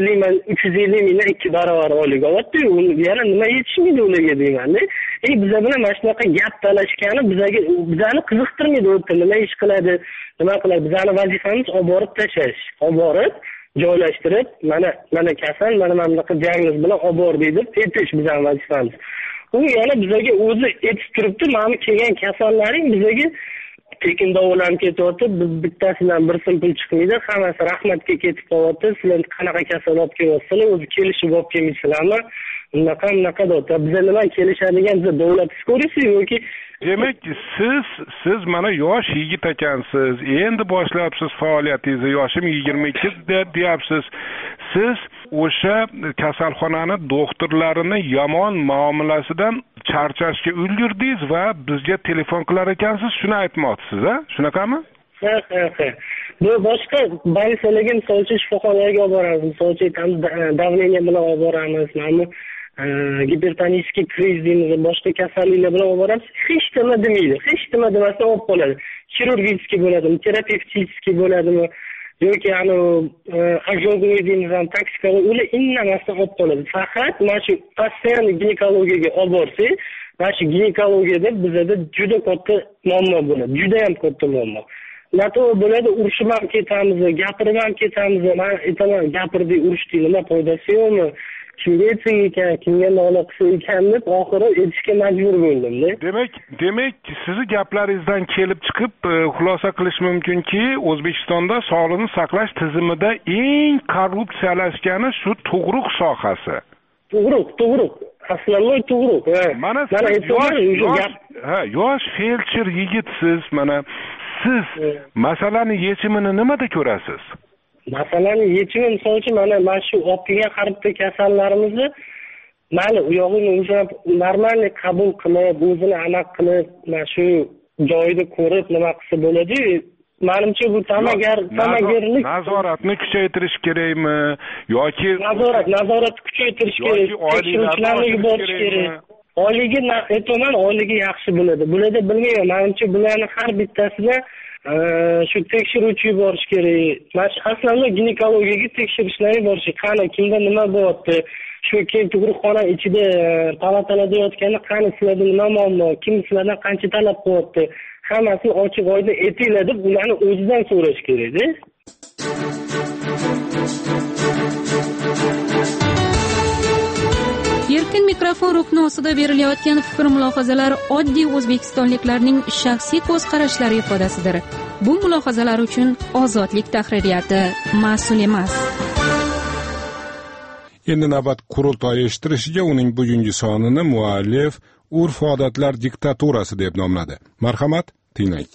Speaker 4: 350 mingdan 2 barobar oylik olyapti. Yana nima yetishmaydi ularga deyman-da. Bizlar bilan mana shunaqa gap talashgani bizani qiziqtirmaydi. O'tda nima ish qiladi, nima qiladi? Bizani vazifamiz olib borib tashlash. Olib borib joylashtirib, mana kasal, mana bunaqa diagnoz bilan olib bor deydi, aytish bizning vazifamiz. U yana bizga o'zi aytib turibdi, mana kelgan kasallaring bizga tekin davolanib ketyapti, biz bittasidan bir so'm pul chiqmaydi, hammasi rahmatga ketib qolyapti. Sizlar qanaqa kasal olib kelyapsizlar, o'zi kelishib olib kelmaysizlarmi? Unaqa deyapti. Bizlar nima kelishadigan davlat skorisi yoki
Speaker 1: demak, siz mana yosh yigit ekansiz, endi boshlabsiz faoliyatingizni, yoshim 22 deyapsiz. Siz o'sha kasalxonani doktorlarini yomon muomalasidan charchashga ulgurdingiz va bizga telefon qilar ekansiz, shuni aytmoqchisiz, a? Shunaqami?
Speaker 4: Ha. Bu boshqa bolnisalarga, misol uchun shifoxonalarga olib boramiz, misol uchun davleniya bilan olib boramiz, mana gipertonический kriz deymiz, boshqa kasalliklar bilan olib boramiz. Hech nima demaydi, hech nima demasdan olib qoladi. Xirurgический bo'ladimi, terapevtический bo'ladimi, yoki ожоговый deymiz, toksika, ular indamasdan olib qoladi. Faqat mana shu постоянно ginekologiyaga olib borsak, mana shu ginekologiyada bizda juda katta muammo bo'ladi, juda ham katta muammo. Noto'g'ri bo'ladi, urushib ham ketamiz, gapirib ham ketamiz. Men aytaman, gapirdik, urishdik, nima foydasi yo'qmi? Kimga aytsak ekan, kimga nola qilsa ekan deb oxiri aytishga majbur bo'ldim-da.
Speaker 1: Demak, sizni gaplaringizdan kelib chiqib xulosa qilish mumkinki, O'zbekistonda sog'liqni saqlash tizimida eng korrupsiyalashgani shu tug'ruq sohasi.
Speaker 4: Tug'ruq. Aslan tug'ruq.
Speaker 1: Mana yosh feldsher yigitsiz, mana siz masalani yechimini nimada ko'rasiz?
Speaker 4: Masalani yechimi misol uchun mana shu olib kelgan qaribda kasallarimizni mana u yog'ini o'zi normalniy qabul qilib, o'zini aniq qilib, mana shu joyida ko'rib nima qilsa bo'ladi. Menimcha bu ta'magirlik.
Speaker 1: Nazoratni kuchaytirish kerakmi yoki
Speaker 4: nazoratni kuchaytirish kerak. Tekshiruvchilarni yuborish kerak. Oyligi yaxshi bo'ladi. Bularda bilmayman. Menimcha bularni har bittasida shu tekshiruvchi yuborish kerak. Mana aslida ginekologiyaga tekshirishlarni yuborish. Qani kimda nima bo'lyapti? Shu keyin tug'ruqxona ichida palatalarda yotganda qani sizlarda nima muammo, kim sizlardan qancha talab qilyapti? Hammasini ochiq oydin aytinglar deb ularni o'zidan so'rash kerak-da.
Speaker 10: Erkin mikrofon rukni ostida berilayotgan fikr-mulohazalar oddiy o'zbekistonliklarning shaxsiy ko'z qarashlari ifodasidir. Bu mulohazalar uchun Ozodlik tahririyati mas'ul emas.
Speaker 1: Endi navbat qurultoy eshittirishiga uning bugungi sonini muallif urf-odatlar diktaturasi deb nomladi. Marhamat, tinglang.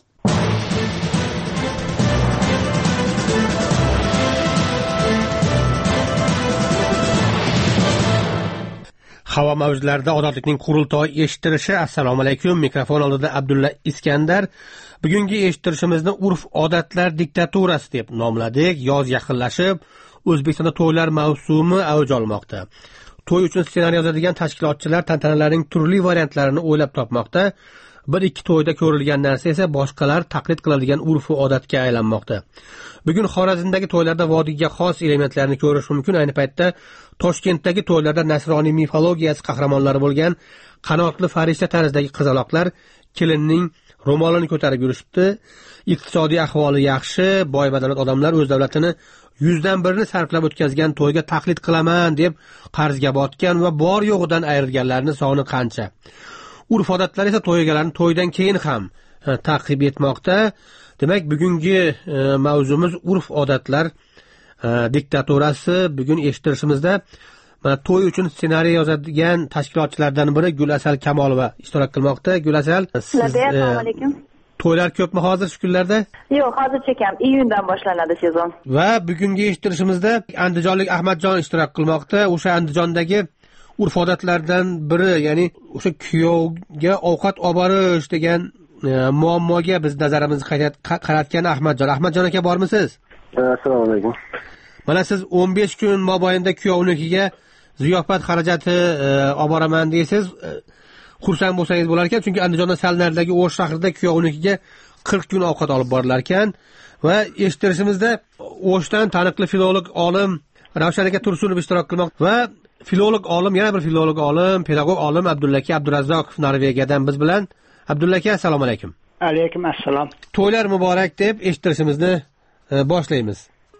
Speaker 14: Havo mavjlarida ozodlikning qurultoy eshittirishi. Assalomu alaykum. Mikrofon oldida Abdulla Iskandar. Bugungi eshittirishimizni urf odatlar diktaturasi deb nomladik. Yoz yaqinlashib, O'zbekistonda to'ylar mavsumi avj olmoqda. To'y uchun ssenariy yozadigan tashkilotchilar tantanalarning turli variantlarini o'ylab topmoqda. Bir ikki to'yda ko'rilgan narsa esa boshqalar taqlid qiladigan urf odatga aylanmoqda. Bugun Xorazmdagi to'ylarda vodiyga xos elementlarni ko'rish mumkin. Ayni paytda Toshkentdagi to'ylarda nasroniy mifologiyasi qahramonlari bo'lgan qanotli farishta tarzdagi qizaloqlar kelinning ro'molini ko'tarib yurishibdi. Iqtisodiy ahvoli yaxshi, boy badavlat odamlar o'z davlatini 100dan 1ni sarflab o'tkazgan to'yga taqlid qilaman deb qarzga botgan va bor yo'g'idan ayrilganlarning soni qancha. Urf odatlar esa to'y egalarni to'ydan keyin ham ta'qib etmoqda. Demak, bugungi mavzumiz urf odatlar diktaturasi. Bugun eshittirishimizda to'y uchun ssenariy yozadigan tashkilotchilardan biri Gulasal Kamolova ishtirok qilmoqda. Gulasal,
Speaker 15: assalomu alaykum.
Speaker 14: To'ylar ko'pmi hozir shu kunlarda?
Speaker 15: Yo'q, hozircha kam. Iyundan boshlanadi sezon.
Speaker 14: Va bugungi eshittirishimizda andijonlik Ahmadjon ishtirok qilmoqda. O'sha Andijondagi urf odatlardan biri, ya'ni o'sha kuyovga ovqat olib borish degan muammoga biz nazarimizni qaratgan Ahmadjon. Ahmadjon aka, bormisiz?
Speaker 16: Assalomu alaykum.
Speaker 14: Mana siz 15 kun mobaynida kuyovnikiga ziyofat xarajati olib boraman deysiz. Xursand bo'lsangiz bo'lar ekan, chunki Andijonda sal naridagi O'sh shahrida kuyovnikiga 40 kun ovqat olib borilar ekan. Va eshittirishimizda O'shdan taniqli filolog olim Ravshan aka Tursunov ishtirok qilmoqda va filolog olim, yana bir filolog olim, pedagog olim Abdulla aka Abdurazzoqov Norvegiyadan biz bilan. Abdulla aka, assalomu alaykum.
Speaker 17: Alaykum assalom.
Speaker 14: To'ylar muborak deb eshittirishimizni boshlaymiz.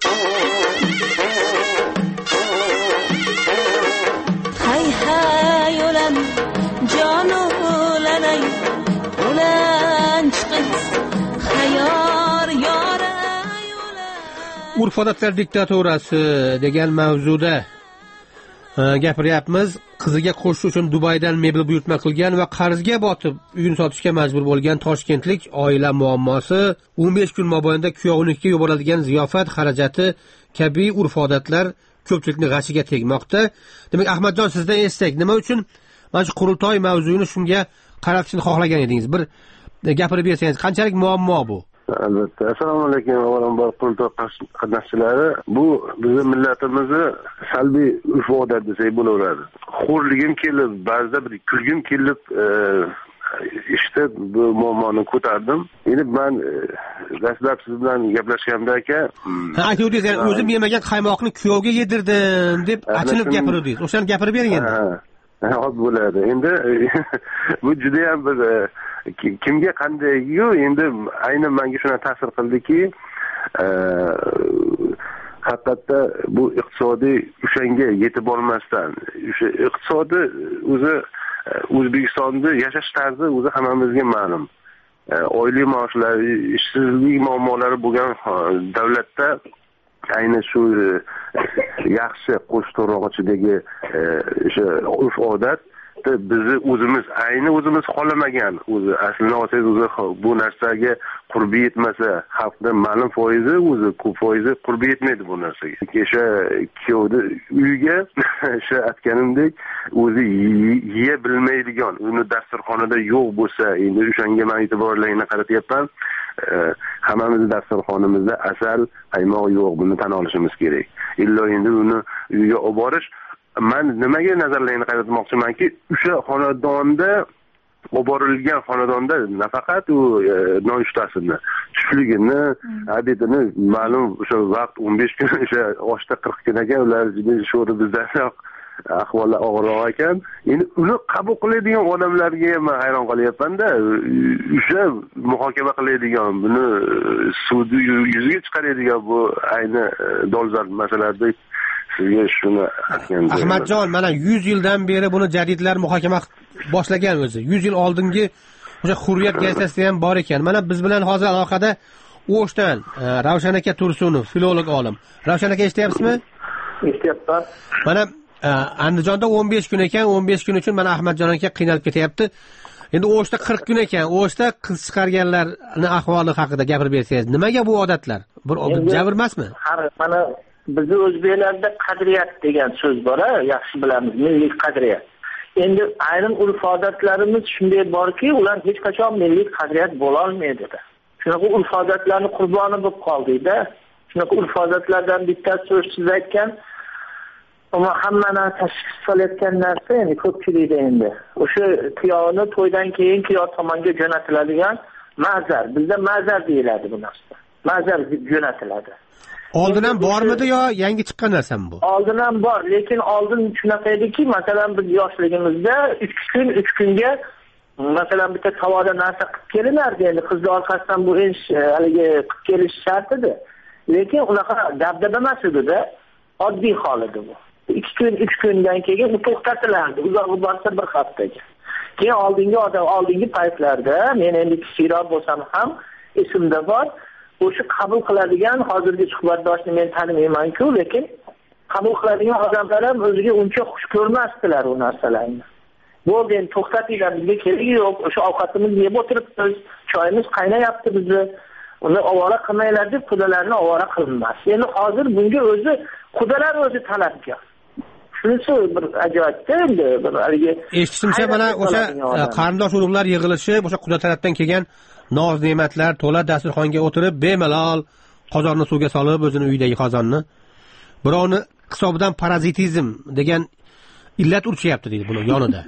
Speaker 18: Hay hay o'lan jonulanay o'lan chiqis xayor yoray o'lan.
Speaker 14: Urf odatlar diktaturasi degan mavzuda gapiryapmiz. Qiziga qo'shish uchun Dubaydan mebel buyurtma qilgan va qarzga botib uyini sotishga majbur bo'lgan toshkentlik oila muammosi, 15 kun mobaynida kuyovnikiga yuboriladigan ziyofat xarajati kabi urf odatlar ko'pchilikning g'ashiga tegmoqda. Demak, Ahmadjon, sizdan eshitsak, nima uchun mana shu qurultoy mavzuyini shunga qaratishni xohlagan edingiz? Bir gapirib bersangiz, qanchalik muammo bu?
Speaker 16: Albatta. Assalomu alaykum avvalambor qurultoy qatnashchilari. Bu bizning millatimizni salbiy urf odat desak bo'laveradi. Xo'rligim kelib, ba'zida bir kulgim kelib işte bu muammoni ko'tardim. Endi men dastlab siz bilan gaplashganda aka,
Speaker 14: aytdingiz, ya'ni o'zim yemagan qaymoqni kuyovga yedirdim deb achinib gapirdingiz. O'shani gapirib bering endi.
Speaker 16: Hop bo'ladi. Endi bu juda ham bir kimga qanday-yu, endi aynan menga shuna ta'sir qildiki, haqiqatda bu iqtisodiy o'shanga yetib olmasdan, o'sha iqtisodi o'zi O'zbekistonda yashash tarzi o'zi hammamizga ma'lum. Oylik maoshlar, ishsizlik muammolari bo'lgan davlatda ayni shu yaxshi qo'sh to'rog'ichidagi o'sha urf odat bizni o'zimiz xohlamagan, o'zi aslini olsangiz o'zi bu narsaga qurbi yetmasa, xalqning ma'lum foizi, o'zi ko'p foizi qurbi yetmaydi bu narsaga. O'sha kuyovni uyiga o'sha aytganimdek o'zi yeya bilmaydigan, uni dasturxonida yo'q bo'lsa, endi o'shanga men e'tiborlarni qaratyapman. Hammamiz dasturxonimizda asal, qaymoq yo'q, buni tan olishimiz kerak. Illo endi uni uyga olib borish, men nimaga nazarlarni qaratmoqchimanki, o'sha xonadonda olib borilgan xonadonda nafaqat u nonushtasini, tushligini, obedini ma'lum o'sha vaqt 15 kun o'sha oshda 40 kun ekan, ular sho'ri bizdan ahvoli og'irroq ekan. Endi uni qabul qiladigan odamlarga ham hayron qolyapman-da. O'sha muhokama qiladigan, buni sudni yuziga chiqaradigan bu ayni dolzarb masalalar. Sizga shuni aytgan.
Speaker 14: Ahmadjon, mana 100 yildan beri buni jadidlar muhokama boshlagan o'zi. 100 yil oldingi o'sha Hurriyat gazetasi ham bor ekan. Mana biz bilan hozir aloqada O'shdan Ravshan aka Tursunov, filolog olim. Ravshan aka, eshityapsizmi?
Speaker 17: Eshityapman.
Speaker 14: Mana Andijonda 15 kun ekan, 15 kun uchun mana Ahmadjon aka qiynalib ketyapti. Endi O'shda 40 kun ekan. O'shda qiz chiqarganlarning ahvoli haqida gapirib bersangiz, nimaga bu odatlar? Bir jabr emasmi?
Speaker 17: Mana bizni o'zbeklarda qadriyat degan so'z bor, yaxshi bilamiz, milliy qadriyat.
Speaker 19: Endi ayrim urf-odatlarimiz shunday borki, ular hech qachon milliy qadriyat bo'la olmaydi. Shunaqa urf-odatlarni qurboni bo'lib qoldik-da. Shunaqa urf-odatlardan bittasi siz aytgan, ammo hammani tashxis solayotgan narsa endi ko'pchilikda endi o'sha kuyovni to'ydan keyin kuyov tomonga jo'natiladigan ma'zar. Bizda ma'zar deyiladi bu narsa. Ma'zar jo'natiladi.
Speaker 14: Oldin ham bormidi yo yangi chiqqan narsami bu?
Speaker 19: Oldin ham bor, lekin oldin shunaqa ediki, masalan biz yoshligimizda 3 kunga masalan bitta tavoda narsa qilib kelinardi. Endi qizni orqasidan bu haligi qilib kelish shart edi. Lekin unaqa dabdaba emas edi-da, oddiy hol edi bu. 3 kundan keyin u to'xtatilardi, uzoq bo'lsa bir haftaga. Keyin oldingi paytlarda men endi kichikroq bo'lsam ham esimda bor, o'sha qabul qiladigan hozirgi suhbatdoshni men tanimayman-ku, lekin qabul qiladigan odamlar ham o'ziga uncha xush ko'rmasdilar u narsalarni. Bo'ldi, endi to'xtatinglar, bizga keragi yo'q, o'sha ovqatimizni yeb o'tiribmiz, choyimiz qaynayapti bizni. Uni ovora qilmanglar deb qudalarni ovora qilinmas. Endi hozir bunga o'zi qudalar o'zi talabga. Shunisi bir ajoyibda endi bir haligi
Speaker 14: eshitishimcha mana o'sha qarindosh urug'lar yig'ilishib, o'sha quda tarafdan kelgan noz ne'matlar to'la dasturxonga o'tirib bemalol qozonni suvga solib o'zini uyidagi qozonni birovni hisobidan parazitizm degan illat urchyapti deydi buni yonida.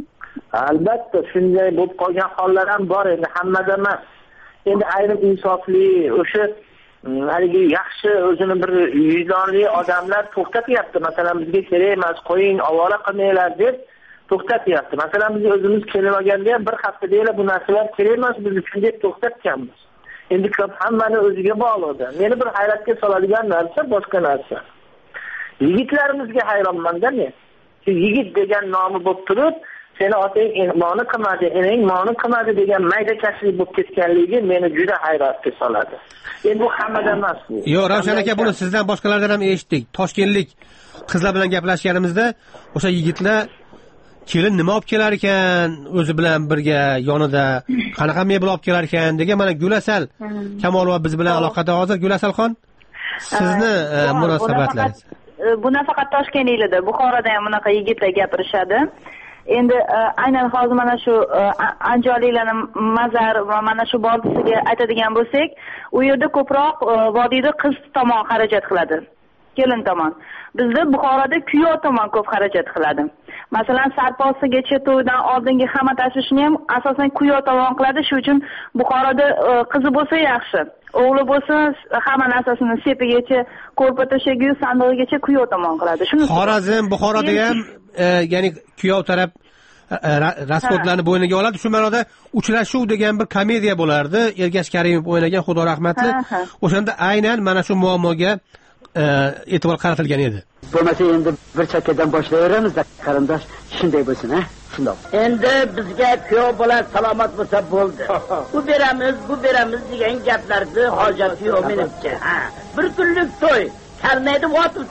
Speaker 19: Albatta shunday bo'lib qolgan hollar ham bor, endi hammada emas. Endi ayrim insofli o'sha haligi yaxshi o'zini bir vijdonli odamlar to'xtatyapti. Masalan bizga kerak emas, qo'ying, ovora qilmanglar deb to'xtatyapti. Masalan biz o'zimiz kelib olganda ham bir hafta deylar bu narsalar kerak emas biz uchun deb to'xtatganmiz. Endi ko'p hammani o'ziga bog'liqda. Meni bir hayratga soladigan narsa boshqa narsa. Yigitlarimizga hayronman-da men. Yigit degan nomi bo'lib turib, seni otang ma'ni qilmadi, enang ma'ni qilmadi degan maydakashlik bo'lib ketganligi meni juda hayratga soladi. Endi bu hammada emas bu.
Speaker 14: Yo'q, Ravshan aka, buni sizdan boshqalardan ham eshitdik. Toshkentlik qizlar bilan gaplashganimizda o'sha yigitlar kelin nima olib kelar ekan, o'zi bilan birga yonida qanaqa mebel olib kelar ekan degan mana Gulasal Kamolova biz bilan aloqada hozir. Gulasalxon, sizni munosabatlaringiz.
Speaker 15: Bu nafaqat Toshkentliklarda, Buxoroda ham bunaqa yigitlar gapirishadi. Endi aynan hozir mana shu anjorliklarning mazar va mana shu vodiysiga aytadigan bo'lsak, u yerda ko'proq vodiyda qiz tomon xarajat qiladi, kelin tomon. Bizda Buxoroda kuyov tomon ko'p xarajat qiladi. Masalan, sarposigacha to'ydan oldingi hamma tashvishni ham asosan kuyov tomon qiladi. Shuning uchun Buxoroda qizi bo'lsa yaxshi, o'g'li bo'lsa hamma narsasini sepigacha, ko'rpa to'shagiyu sandig'igacha kuyov tomon qiladi. Shuni
Speaker 14: Xorazm, Buxoroda ham ya'ni kuyov taraf rasxodlarni bo'yniga oladi. Shu ma'noda Uchrashuv degan bir komediya bo'lardi. Ergash Karimov o'ynagan, Xudo rahmatli. O'shanda aynan mana shu muammoga e'tibor qaratilgan edi.
Speaker 20: Bo'lmasa endi bir chakkadan boshlayveramiz-da, qarindosh, shunday bo'lsin, ha? Shundoq.
Speaker 21: Endi bizga kuyov bola salomat bo'lsa bo'ldi. Bu beramiz degan gaplarni hojati yo'q menimcha. Bir kunlik to'y, karnayni otib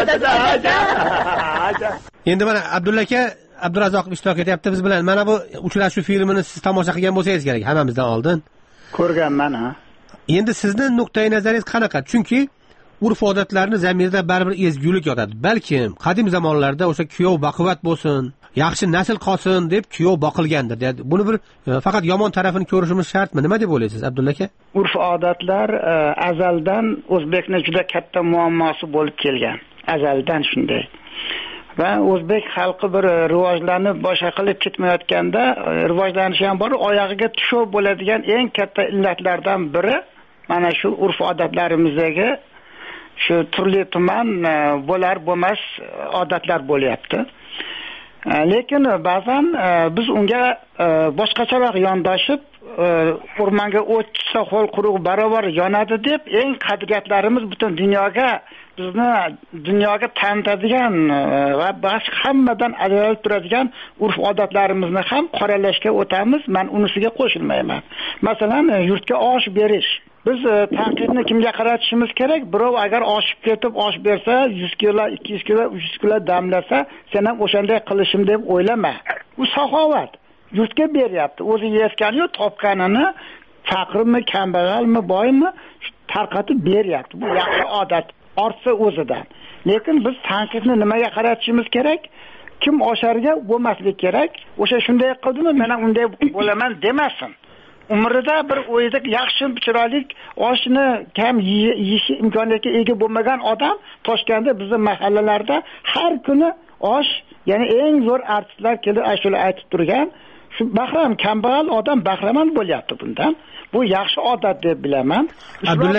Speaker 14: Endi mana Abdulla aka, Abdurazzoq ishtirok etyapti biz bilan. Mana bu Uchrashuv filmini siz tomosha qilgan bo'lsangiz kerak hammamizdan oldin.
Speaker 17: Ko'rganman, ha.
Speaker 14: Endi sizning nuqtai nazaringiz qanaqa? Chunki urf-odatlarni zamirida baribir ezgulik yotadi. Balkim qadim zamonlarda o'sha kuyov baquvvat bo'lsin, yaxshi nasl qolsin deb kuyov boqilgandir. Buni bir faqat yomon tarafini ko'rishimiz shartmi? Nima deb o'ylaysiz, Abdulla aka?
Speaker 17: Urf-odatlar azaldan o'zbekning juda katta muammosi bo'lib kelgan. Azaldan shunday. Va o'zbek xalqi bir rivojlanib boshqa qilib ketmayotganda, rivojlanishi ham bor, oyog'iga tushov bo'ladigan eng katta illatlardan biri mana shu urf-odatlarimizdagi shu turli tuman bo'lar bo'lmas odatlar bo'lyapti. Lekin ba'zan biz unga boshqacharoq yondoshib, o'rmonga o't tushsa qo'l quruq barobar yonadi deb eng qadriyatlarimiz butun dunyoga bizni dunyoga tanitadigan va boshqa hammadan ajralib turadigan urf-odatlarimizni ham qoralashga o'tamiz. Men unisiga qo'shilmayman. Masalan, yurtga osh berish. Biz tanqidni kimga qaratishimiz kerak? Birov agar oshib ketib osh bersa, 100 kilo, 200 kilo, 300 kilo damlasa, sen ham o'shanday qilishim deb o'ylama. Bu saxovat. Yurtga beryapti. O'zi yeyotgani-yu, topganini faqirmi, kambag'almi, boymi tarqatib beryapti. Bu yaxshi odat. Ortsa o'zidan. Lekin biz tanqidni nimaga qaratishimiz kerak? kim osharga bo'lmaslik kerak. O'sha shunday qildimi, men ham unday bo'laman demasin. Umrida bir o'yida yaxshi chiroyli oshni kam yeyish imkoniyatiga ega bo'lmagan odam Toshkentda bizning mahallalarda har kuni osh, ya'ni eng zo'r artistlar kelib ashula aytib turgan, shu bahram kambag'al odam bahramand bo'lyapti bundan. Bu yaxshi odat deb bilaman.
Speaker 14: Abdulla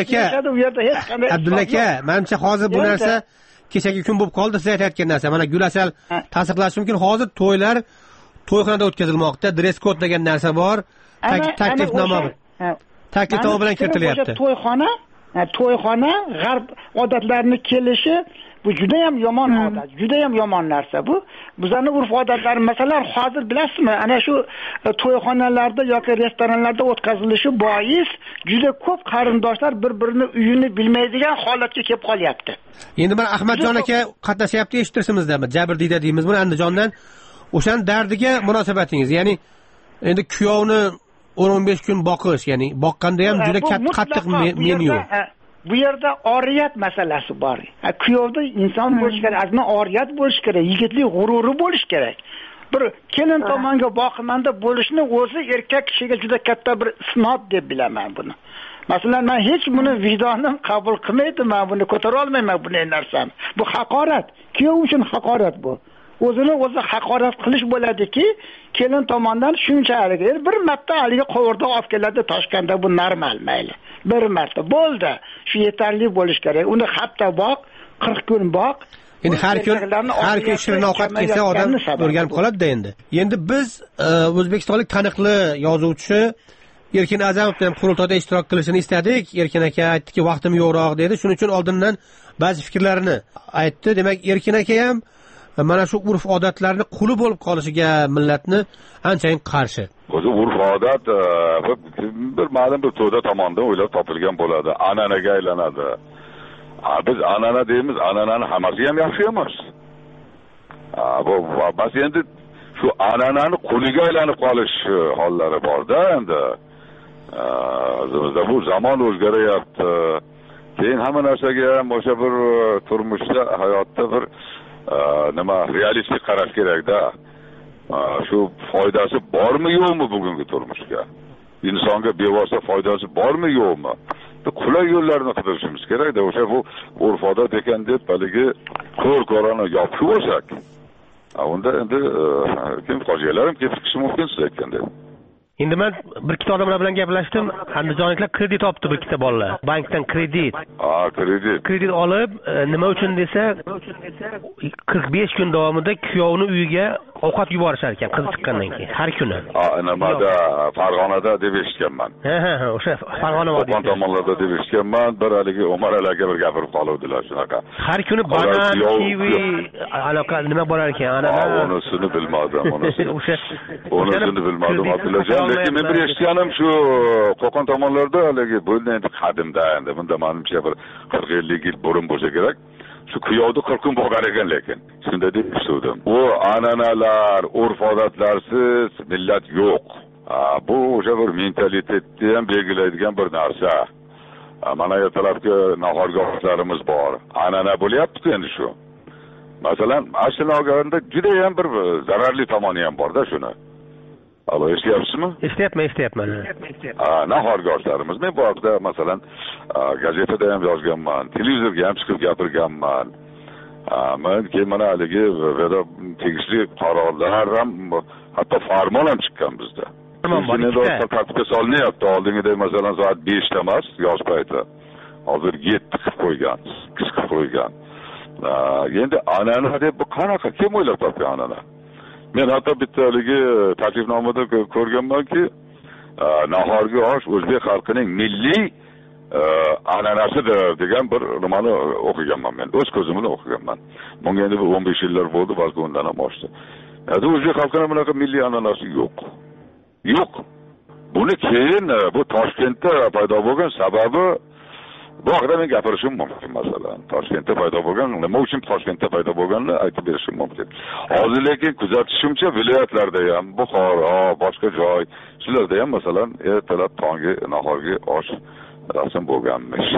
Speaker 14: aka, menimcha hozir bu narsa kechagi kun bo'lib qoldi, siz aytayotgan narsa. Mana Gulasal tasdiqlashi mumkin. Hozir to'yxonada o'tkazilmoqda, dress code degan narsa bor. Taklifnoma bilan kiritilyapti. To'yxona g'arb odatlarini kelishi bu juda ham yomon odat, juda ham yomon narsa bu. Bizning urf odatlari, masalan, hozir bilasizmi, ana shu to'yxonalarda yoki restoranlarda o'tkazilishi bois juda ko'p qarindoshlar bir-birini uyini bilmaydigan holatga kelib qolyapti. Endi mana Ahmadjon aka qatnashyapti, eshittirishimizdami? Jabrdiyda deymiz buni, Andijondan. O'shaning dardiga munosabatingiz, ya'ni endi kuyovni 15 kun boqish, ya'ni boqqanda ham juda qattiq menyu.
Speaker 17: Bu yerda oriyat masalasi bor. Kuyovda inson bo'lish kerak, azman oriyat bo'lish kerak, yigitlik g'ururi bo'lish kerak. Bir kelin tomonga boqimanda bo'lishni o'zi erkak kishiga juda katta bir isnod deb bilaman buni. Masalan, men hech buni vijdonim qabul qilmaydi, men buni ko'tara olmayman bunday narsani. Bu haqorat, kuyov uchun haqorat bu. O'zini o'zi haqorat qilish bo'ladiki, kelin tomondan shunchalik bir marta haliga qovurda olib keladi Toshkentda, bu normal, mayli. Bir marta bo'ldi. Shu yetarli bo'lish kerak. Uni hatto boq, 40 kun boq.
Speaker 14: Endi har kun shirin ovqat kelsa odam o'rganib qoladi-da endi. Endi biz o'zbekistonlik taniqli yozuvchi Erkin Azamovdan ham qurultoyda ishtirok qilishini istadik. Erkin aka aytdiki, vaqtim yo'qroq dedi. Shuning uchun oldindan ba'zi fikrlarini aytdi. Demak, Erkin aka ham mana shu urf odatlarni quli bo'lib qolishiga millatni anchayin qarshi.
Speaker 5: O'zi urf odat bir ma'lum bir to'da tomonidan o'ylab topilgan bo'ladi, an'anaga aylanadi. Biz an'ana deymiz, an'anani hammasi ham yaxshi emas. Bu bas endi shu an'anani quliga aylanib qolish hollari bor-da endi. O'zimizda bu zamon o'zgaryapti. Keyin hamma narsaga ham o'sha bir turmushda, hayotda bir nima realistik qarash kerak-da. Shu foydasi bormi yo'qmi bugungi turmushga? Insonga bevosita foydasi bormi yo'qmi? Qulay yo'llarni qidirishimiz kerak-da. O'sha bu urf odat ekan deb haligi ko'r-ko'rani yopib olsak, unda endi kim qolganlar ham ketib chiqishi mumkin, siz aytgandek.
Speaker 14: Endi men bir ikkita odamlar bilan gaplashdim. Andijonliklar kredit olibdi, bir ikkita bolalar. Bankdan kredit. Kredit olib, nima uchun desa, 45 kun davomida kuyovni uyiga ovqat yuborishar ekan, qiz chiqqandan keyin har kuni.
Speaker 5: Nimada, Farg'onada deb eshitganman.
Speaker 14: Ha, o'sha Farg'ona vodiyda.
Speaker 5: Qo'qon tomonlarda deb eshitganman. Bir haligi Umar aka bir gapirib qoluvdilar shunaqa.
Speaker 14: Har kuni banan, kiwi, aloqa nima bo'lar ekan, ana.
Speaker 5: Unisini bilmadim, unisini bilmadim, Abdullajon. Lekin men bir eshitganim shu Qo'qon tomonlarda haligi bo'ldi endi qadimda, endi bunda menimcha bir 40-50 yil burun bo'lsa kerak. Shu kuyovni 40 kun boqar ekan, lekin shunda deb eshitdim. U an'analar, urf-odatlarsiz millat yo'q. Bu o'sha bir mentalitetni ham belgilaydigan bir narsa. Mana ertalabki nahorgohlarimiz bor. An'ana bo'lyapti endi shu. Masalan, ashnogarda juda ham bir zararli tomoni ham bor-da shuni. Alo, eshityapsizmi?
Speaker 14: Eshityapman.
Speaker 5: Nahorgohlarimiz. Men bu haqda masalan gazetada ham yozganman, televizorga ham chiqib gapirganman. Men keyin mana haligi tegishli qarorlar ham, hatto farmon ham chiqqan bizda. Tartibga solinyapti. Oldingidek masalan soat 5 ta emas, yoz payti. Hozir 7 qilib qo'ygan, 8 qilib qo'ygan. Endi an'ana deb bu qanaqa, kim o'ylab topgan an'ana? Men hatto bitta haligi taklifnomada ko'rganmanki, nahorgi osh o'zbek xalqining milliy an'anasidir degan bir nimani o'qiganman men. O'z ko'zim bilan o'qiganman. Bunga endi 15 yillar bo'ldi, balki undan ham oshdi. O'zbek xalqining bunaqa milliy an'anasi yo'q. Yo'q. Buni keyin bu Toshkentda paydo bo'lgan sababi bu haqida men gapirishim mumkin. Masalan, Toshkentda paydo bo'lgan, nima uchun Toshkentda paydo bo'lganini aytib berishim mumkin. Hozir lekin kuzatishimcha viloyatlarda ham, Buxoro, boshqa joy, shularda ham masalan ertalab tongi nahorgi osh rasm bo'lganmish.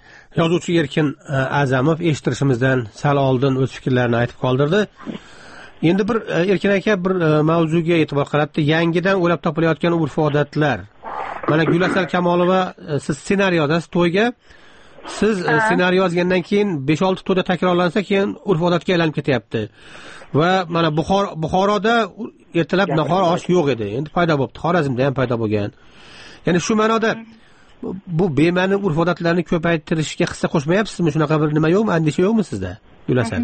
Speaker 14: Yozuvchi Erkin Azamov eshittirishimizdan sal oldin o'z fikrlarini aytib qoldirdi. endi bir Erkin aka bir mavzuga e'tibor qaratdi. Yangidan o'ylab topilayotgan urf-odatlar. Mana Gulasal Kamolova, siz ssenariy yozasiz to'yga. Siz ssenariy yozgandan keyin 5-6 to'yda takrorlansa, keyin urf-odatga aylanib ketyapti. Va mana Buxoroda ertalab nahor osh yo'q edi. Endi paydo bo'libdi. Xorazmda ham paydo bo'lgan. Ya'ni shu ma'noda bu bema'ni urf-odatlarni ko'paytirishga hissa qo'shmayapsizmi? Shunaqa bir nima yo'qmi? Andisha yo'qmi sizda? Gulasal.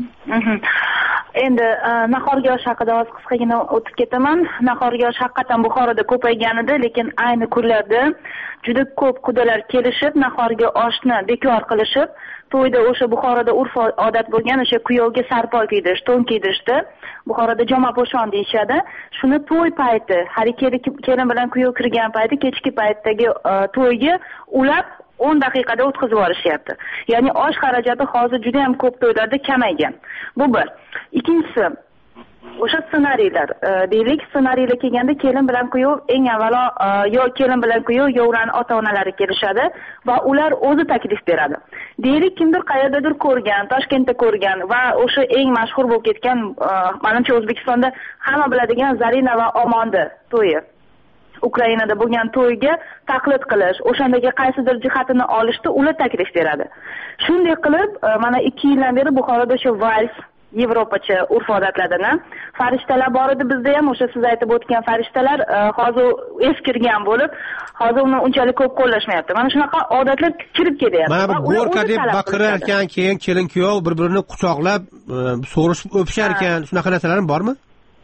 Speaker 15: Endi nahorgi osh haqida hozir qisqagina o'tib ketaman. Nahorgi osh haqiqatan Buxoroda ko'paygan edi, lekin ayni kunlarda juda ko'p qudalar kelishib, nahorgi oshni bekor qilishib, to'yda o'sha Buxoroda urf odat bo'lgan o'sha kuyovga sarpol kiydirish, to'n kiydirishdi. Buxoroda joma po'shon deyishadi. Shuni to'y payti, har ikkala kelin bilan kuyov kirgan payti, kechki paytdagi to'yga ulab 10 daqiqada o'tkazib yuborishyapti. Ya'ni osh xarajati hozir juda ham ko'p to'ylarda kamaygan. Bu bir. Ikkinchisi, o'sha ssenariylar, deylik, ssenariylar kelganda kelin bilan kuyov eng avvalo yo kelin bilan kuyov yo ularning ota-onalari kelishadi va ular o'zi taklif beradi. Deylik, kimdir qayerdadir ko'rgan, Toshkentda ko'rgan va o'sha eng mashhur bo'lib ketgan, menimcha O'zbekistonda hamma biladigan Zarina va Omonni to'yi. Ukrainada bo'lgan to'yga taqlid qilish, o'shandagi qaysidir jihatini olishda ular taklif beradi. Shunday qilib, mana 2 yildan beri Buxoroda o'sha vals Yevropacha urf-odatlardan farishtalar bor edi bizda ham, o'sha siz aytib o'tgan farishtalar hozir eskirgan bo'lib, hozir uni unchalik ko'p qo'llashmayapti. Mana shunaqa odatlar kirib kelyapti.
Speaker 14: Mana bu gorka deb baqirar ekan, keyin kelin kuyov bir-birini quchoqlab, so'rishib o'pishar ekan, shunaqa narsalar bormi?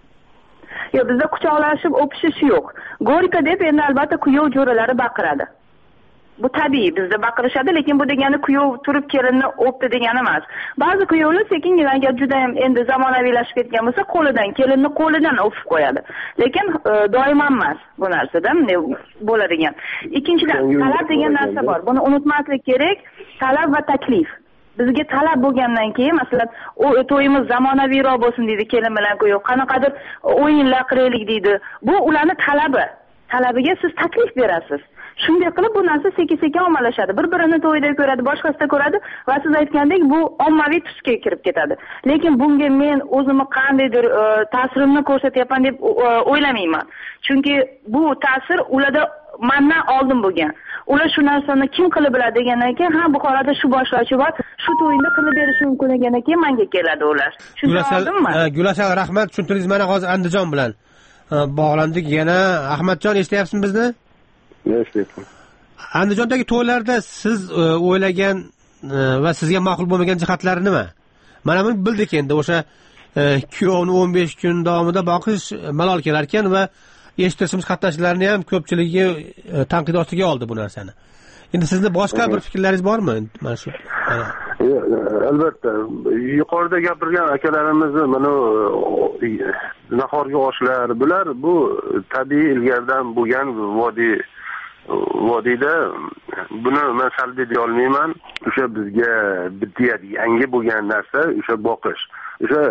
Speaker 15: Yo'q, bizda quchoqlashib o'pishish yo'q. Gorka deb endi albatta kuyov jo'ralari baqiradi. Bu tabiiy, bizda baqirishadi, lekin bu degani kuyov turib kelinni o'pdi degani emas. Ba'zi kuyovlar sekingina, agar juda ham endi zamonaviylashib ketgan bo'lsa, kelinni qo'lidan o'pib qo'yadi. Lekin doim emas bu narsada bo'ladigan. Ikkinchidan, talab degan narsa bor. Buni unutmaslik kerak. Talab va taklif. Bizga talab bo'lgandan keyin, masalan, to'yimiz zamonaviyroq bo'lsin deydi kelin bilan kuyov, qanaqadir o'yinlar qilaylik deydi. Bu ularning talabi. Talabiga siz taklif berasiz. Shunday qilib bu narsa sekin-sekin ommalashadi. Bir-birini to'yda ko'radi, boshqasida ko'radi va siz aytgandek bu ommaviy tusga kirib ketadi. Lekin bunga men o'zimni qandaydir ta'sirimni ko'rsatyapman deb o'ylamayman. Chunki bu ta'sir ularda mendan oldin bo'lgan. Ular shu narsani kim qilib biladi degandan keyin, ha Buxoroda shu boshlovchi bor, shu to'yinda qilib berish mumkin degandan keyin menga keladi ular. Tushundingizmi?
Speaker 14: Gulasal, rahmat, tushuntiringiz. Mana hozir Andijon bilan bog'landik. Yana Ahmadjon, eshityapsizmi bizni?
Speaker 16: Eshityapman.
Speaker 14: Andijondagi to'ylarda siz o'ylagan va sizga ma'qul bo'lmagan jihatlari nima? Mana buni bildik endi, o'sha kuyovni 15 kun davomida boqish malol kelar ekan va eshitishimiz qatnashchilarni ham ko'pchiligi tanqid ostiga oldi bu narsani. Endi sizning boshqa bir fikrlaringiz bormi? Mana shu.
Speaker 16: Albatta, yuqorida gapirgan akalarimizni mana nahorgi oshlar, bular bu tabiiy ilgaridan bo'lgan vodiyda buni men salbiy deya olmayman. O'sha bizga biddiyat, yangi bo'lgan narsa o'sha boqish. O'sha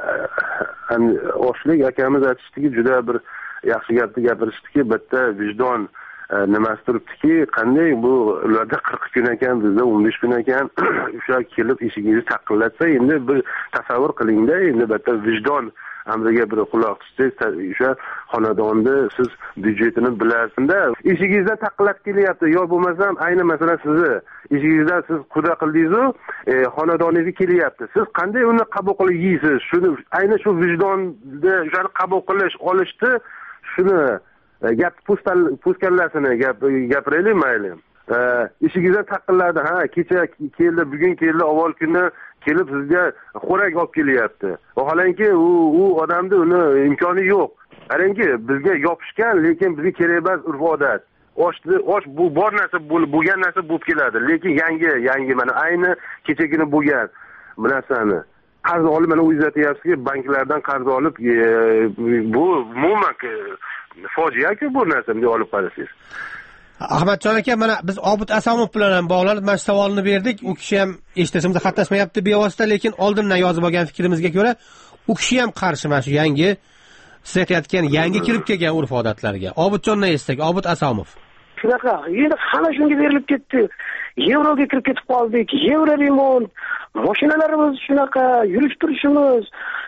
Speaker 16: oshlik akamiz aytishdiki, juda bir yaxshi gapni gapirishdiki, bitta vijdon nimasi turibdiki, qanday bu ularda 40 kun ekan, bizda 15 kun ekan, o'sha kelib eshigingizni taqillatsa, endi bir tasavvur qilingda, endi bitta vijdon amriga bir quloq tutsangiz, o'sha xonadonni siz byudjetini bilasizda, eshigingizdan taqillatib kelyapti, yo bo'lmasam ayni masalan sizni eshigingizdan siz quda qildingiz-ku, xonadoningizga kelyapti. Siz qanday uni qabul qilib yeysiz? Shuni ayni shu vijdonni o'shani qabul qilish, olishni, shuni gap puskallasini gapiraylik mayli. Eshigingizdan taqilladi, ha, kecha keldi, bugun keldi, avval kuni kelib sizga xo'rak olib kelyapti. Vaholanki u odamda uni imkoni yo'q. Qarangki, bizga yopishgan, lekin bizga kerak emas urf-odat. Osh bu bor narsa, bo'lgan narsa bo'lib keladi, lekin yangi mana ayni kechagina bo'lgan bu narsani qarz olib, mana o'zingiz aytyapsizki, banklardan qarz olib, bu umuman fojia-ku bu narsa, bunday olib qarasangiz.
Speaker 14: Ahmadjon aka, mana biz Obid Asomov bilan ham bog'lanib, mana shu savolni berdik. U kishi ham eshitishimizda qatnashmayapti bevosita, lekin oldindan yozib olgan fikrimizga ko'ra, u kishi ham qarshi mana shu yangi, siz aytayotgan yangi kirib kelgan urf-odatlarga. Obidjonni essak, Obid Asomov.
Speaker 6: Shunaqa, endi hamma shunga berilib ketdi. Yevroga kirib ketib qoldik. Yevro remont, mashinalarimiz shunaqa, yurish turishimiz,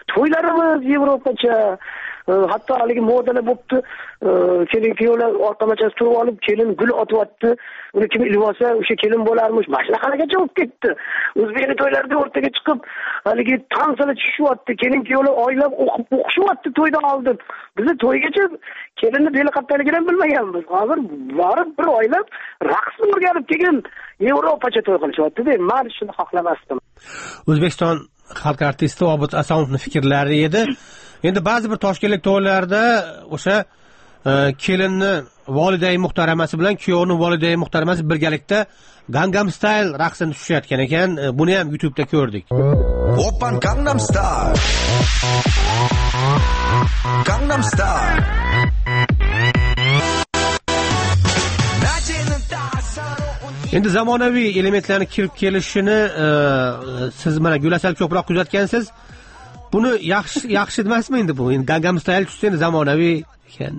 Speaker 6: to'ylarimiz yevropacha, hatto haligi modalar bo'pti. Kelin kuyovlar orqamachasi turib olib, kelin gul otyapti. Uni kim ilib olsa, o'sha kelin bo'larmish. Mashlaqagacha bo'lib ketdi. O'zbekning to'ylarida o'rtaga chiqib, haligi tansalar tushyapti. Kelin kuyovlar oylab o'qishyapti to'ydan oldin. Biz to'ygacha kelinni beli qattaligini ham bilmaganmiz. Hozir borib bir oylab raqsni o'rganib kelgan yevropacha to'y qilishyapti-da. Men shuni xohlamasdim.
Speaker 14: O'zbekiston xalq artisti Obid Asomovning fikrlari edi. Endi ba'zi bir toshkentlik to'ylarda o'sha kelinni volidai muhtaramasi bilan kuyovning volidai muhtaramasi birgalikda Gangnam Style raqsini tushayotgan ekan. Buni ham YouTube'da ko'rdik.
Speaker 2: Open Gangnam Style. Gangnam Style.
Speaker 14: Endi zamonaviy elementlarni kirib kelishini siz mana Gulasal ko'proq kuzatgansiz. Buni yaxshi emasmi endi bu? Endi Gangnam Style tushsa zamonaviy ekan.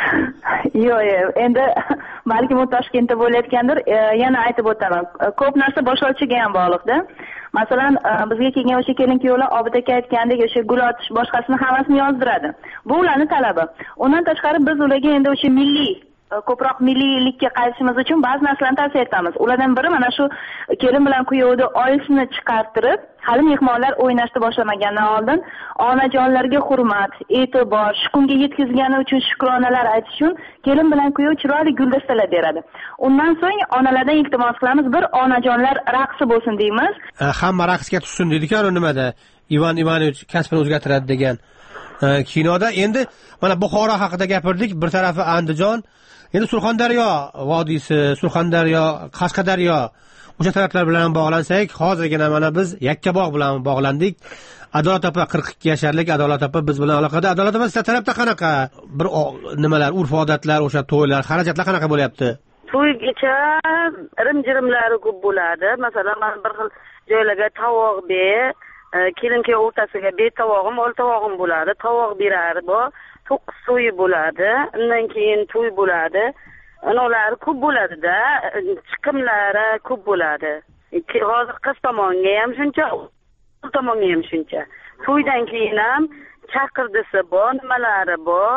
Speaker 15: Yo'q, endi balki bu Toshkentda bo'layotgandir. Yana aytib o'taman. Ko'p narsa boshlovchiga ham bog'liqda. Masalan, bizga kelgan o'sha kelin-kuyovlar Obid aka aytgandek o'sha gul otish boshqasini hammasini yozdiradi. Bu ularning talabi. Undan tashqari biz ularga endi o'sha milliy ko'proq milliylikka qaytishimiz uchun ba'zi narsalarni tavsiya etamiz. Ulardan biri mana shu kelin bilan kuyovni oilasini chiqartirib, hali mehmonlar o'ynashni boshlamagandan oldin onajonlarga hurmat, e'tibor, shu kunga yetkazgani uchun shukronalar aytish uchun kelin bilan kuyov chiroyli guldastalar beradi. Undan so'ng onalardan iltimos qilamiz, bir onajonlar raqsi bo'lsin deymiz.
Speaker 14: Hamma raqsga tushsin dedi-ku, nimada Ivan Ivanovich kasbini o'zgartiradi degan kinoda. Endi mana Buxoro haqida gapirdik, bir tarafi Andijon, endi Surxondaryo vodiysi, Surxondaryo, Qashqadaryo o'sha taraflar bilan bog'lansak, hozirgina mana biz Yakkabog' bilan bog'landik. Adolat opa 42 yasharlik Adolat opa biz bilan aloqada. Adolat opa sizlar tarafda qanaqa bir nimalar, urf-odatlar, o'sha to'ylar, xarajatlar qanaqa bo'lyapti?
Speaker 22: To'ygacha irim-jirimlari ko'p bo'ladi. Masalan, men bir xil joylarga tovoq ber, kelin-kuyov o'rtasiga tovog'im, ol tovog'im bo'ladi. Tovoq beradi bu. 9 to'yi bo'ladi. Undan keyin to'y bo'ladi. Ular ko'p bo'ladi-da, chiqimlari ko'p bo'ladi. Hozir qiz tomonga ham shuncha, o'g'il tomonga ham shuncha. To'ydan keyin ham chaqirdisi bor, nimalari bor.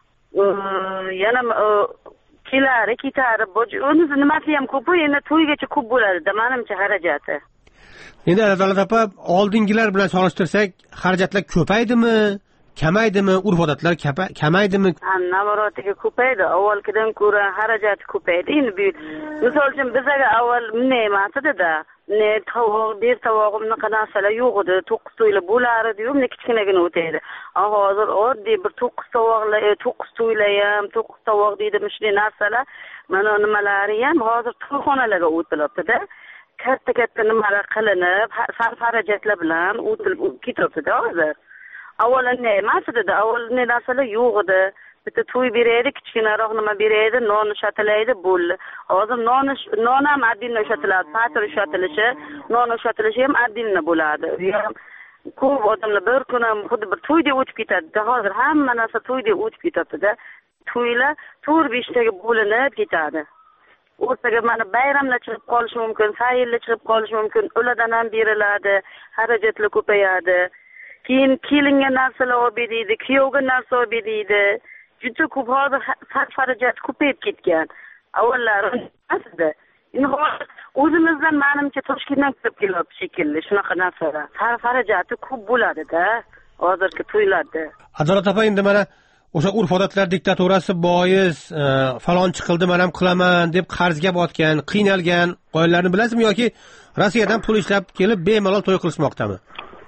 Speaker 22: Yana kelari, ketari bor. Unisi nimasi ham ko'p, endi to'ygacha ko'p bo'ladi-da, menimcha xarajati.
Speaker 14: Endi Adolat opa, oldingilar bilan solishtirsak, xarajatlar ko'paydimi? Kamaydimi? Urf-odatlar kamaydimi?
Speaker 22: Navorotiga ko'paydi. Avvalgidan ko'ra xarajati ko'paydi. Endi misol uchun bizga avval bunday emas edi-da. Tovoq, ber tovog'im bunaqa narsalar yo'q edi. 9 to'ylar bo'lar edi-yu, kichkinagina o'taydi. Hozir oddiy bir 9 tovoqlar, 9 to'ylar ham, 9 tovoq deydimi, shunday narsalar, mana nimalari ham hozir to'yxonalarga o'tilibdi-da. Katta nimalar qilinib, sarf-xarajatlar bilan o'tilib ketyapti-da hozir. Avvalda emas edi, avvalda narsalar yo'q edi. Bitta to'y beraydi, kichkinaroq nima beraydi, non ushatiladi, bo'ldi. Hozir non ham addinda ushatiladi, patr ushatilishi, non ushatilishi ham addinda bo'ladi. Ko'p odamlar bir kun ham xuddi bir to'yda o'tib ketadi. Hozir hamma narsa to'yda o'tib ketadi-da. To'ylar 4-5 taga bo'linib ketadi. O'rtaga mana bayramlar chiqib qolishi mumkin, sayillar chiqib qolishi mumkin, ulardan ham beriladi, xarajatlar ko'payadi. Keyin kelinga narsalar olib beradi, kuyovga narsa olib beradi. Juda ko'p hozir sarf-xarajat ko'payib ketgan. Avvallari emasdi. Endi hozir o'zimizdan menimcha Toshkentdan kirib kelyapti shekilli shunaqa narsalar. Sarf-xarajati ko'p bo'ladi-da hozirgi to'ylarda.
Speaker 14: Adolat opa, endi mana o'sha urf-odatlar diktaturasi bois falon chiqildi, men ham qilaman deb qarzga botgan, qiynalgan qo'ylarni bilasizmi yoki Rossiyadan pul ishlab kelib bemalol to'y qilishmoqdami?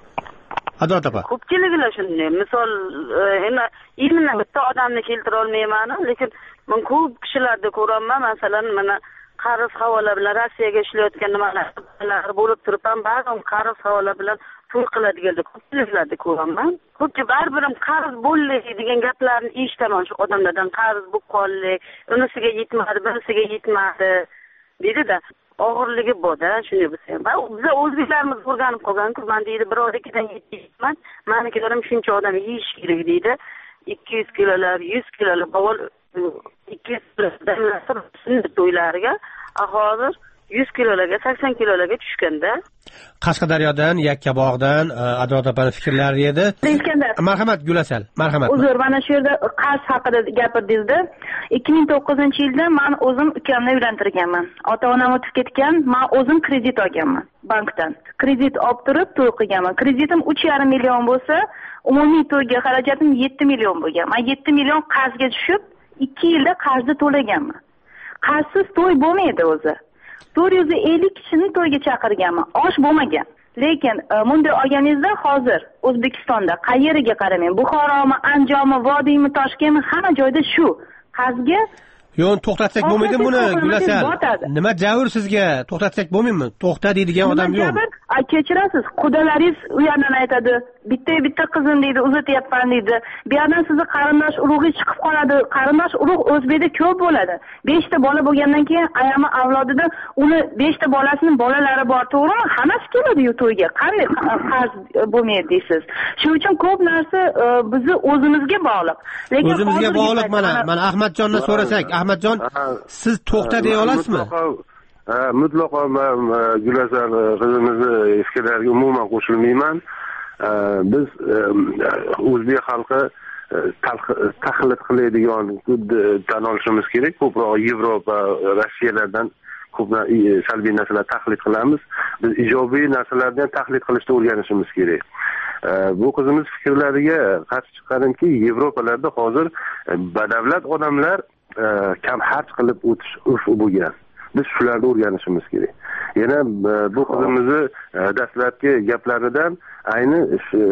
Speaker 14: Adolat opa.
Speaker 22: Ko'pchiligilar shunday. Misol, endi ilmdan bitta odamni keltira olmayman, lekin men ko'p kishilarda ko'raman, masalan, mana qarz havola bilan Rossiyaga ishlayotgan nimalar bo'lib turib ham ba'zan qarz havola bilan to'y qiladiganlar ko'pchiliklarda ko'raman. Ko'pchi barbirim qarz bo'ldi degan gaplarni eshitaman shu odamlardan. Qarz bo'lib qoldi, unisiga yetmadi, bunisiga yetmadi deydi-da. Og'irligi bor-da, shunday bo'lsa ham. Biz o'zbeklarimiz o'rganib qolgan-ku, men deydi, bir odamdan yetmayman, menikilarim shuncha odam yeyish kerak deydi. 200 kilolar, 100 kilolar, bavul 200 kilodan to'ylariga. Hozir 100 kilolarga 80 kilolarga tushganda.
Speaker 14: Qashqadaryodan, Yakkabog'dan Adot opani fikrlari edi.
Speaker 15: Iskandar.
Speaker 14: Marhamat Gulasal, marhamat.
Speaker 15: Uzr, mana shu yerda qarz haqida gapirdingizda. 2009-yilda men o'zim ukamni uylantirganman. Ota-onam o'tib ketgan, men o'zim kredit olganman bankdan. Kredit olib turib to'y qilganman. Kreditim 3,5 million bo'lsa, umumiy to'yga xarajatim 7 million bo'lgan. Men 7 million qarzga tushib, 2 yilda qarzni to'laganman. Qarzsiz to'y bo'lmaydi o'zi. 450 kishini to'yga chaqirganman. Osh bo'lmagan. Lekin bunday olganingizda hozir O'zbekistonda qayeriga qaramang, Buxoromi, Andijonmi, Vodiymi, Toshkentmi, hamma joyda shu qarzga
Speaker 14: yo'q, to'xtatsak bo'lmaydimi buni, Gulasal? Nima javr sizga? To'xtatsak bo'lmaydimi? To'xta deydigan odam yo'q.
Speaker 15: Kechirasiz, qudalaringiz u yerdan aytadi, bitta qizim deydi, uzatyapman deydi. Bu yerdan sizni qarindosh urug'ingiz chiqib qoladi. Qarindosh urug' O'zbekda ko'p bo'ladi. 5 ta bola bo'lgandan keyin ayami avlodida uni 5 ta bolasinin bolalari bor, to'g'rimi? Hammasi keladi-yu to'yga. Qanday qarz bo'lmaydi deysiz? Shuning uchun ko'p narsa bizni o'zimizga bog'liq. Lekin
Speaker 14: o'zimizga bog'liq mana Ahmadjondan so'rasak, Ahmadjon, siz to'xta deya olasizmi?
Speaker 16: Mutlaqo men Gulasal qizimizni fikrlariga umuman qo'shilmayman. Biz o'zbek xalqi taqlid qiladigan tan olishimiz kerak. Ko'proq Yevropa, Rossiyalardan ko'p salbiy narsalar taqlid qilamiz. Biz ijobiy narsalardan taqlid qilishni o'rganishimiz kerak. Bu qizimiz fikrlariga qarshi chiqqanimki, Yevropalarda hozir badavlat odamlar kam xarj qilib o'tish urfi bo'lgan. Biz shularni o'rganishimiz kerak. Yana bu qizimizni dastlabki gaplaridan ayni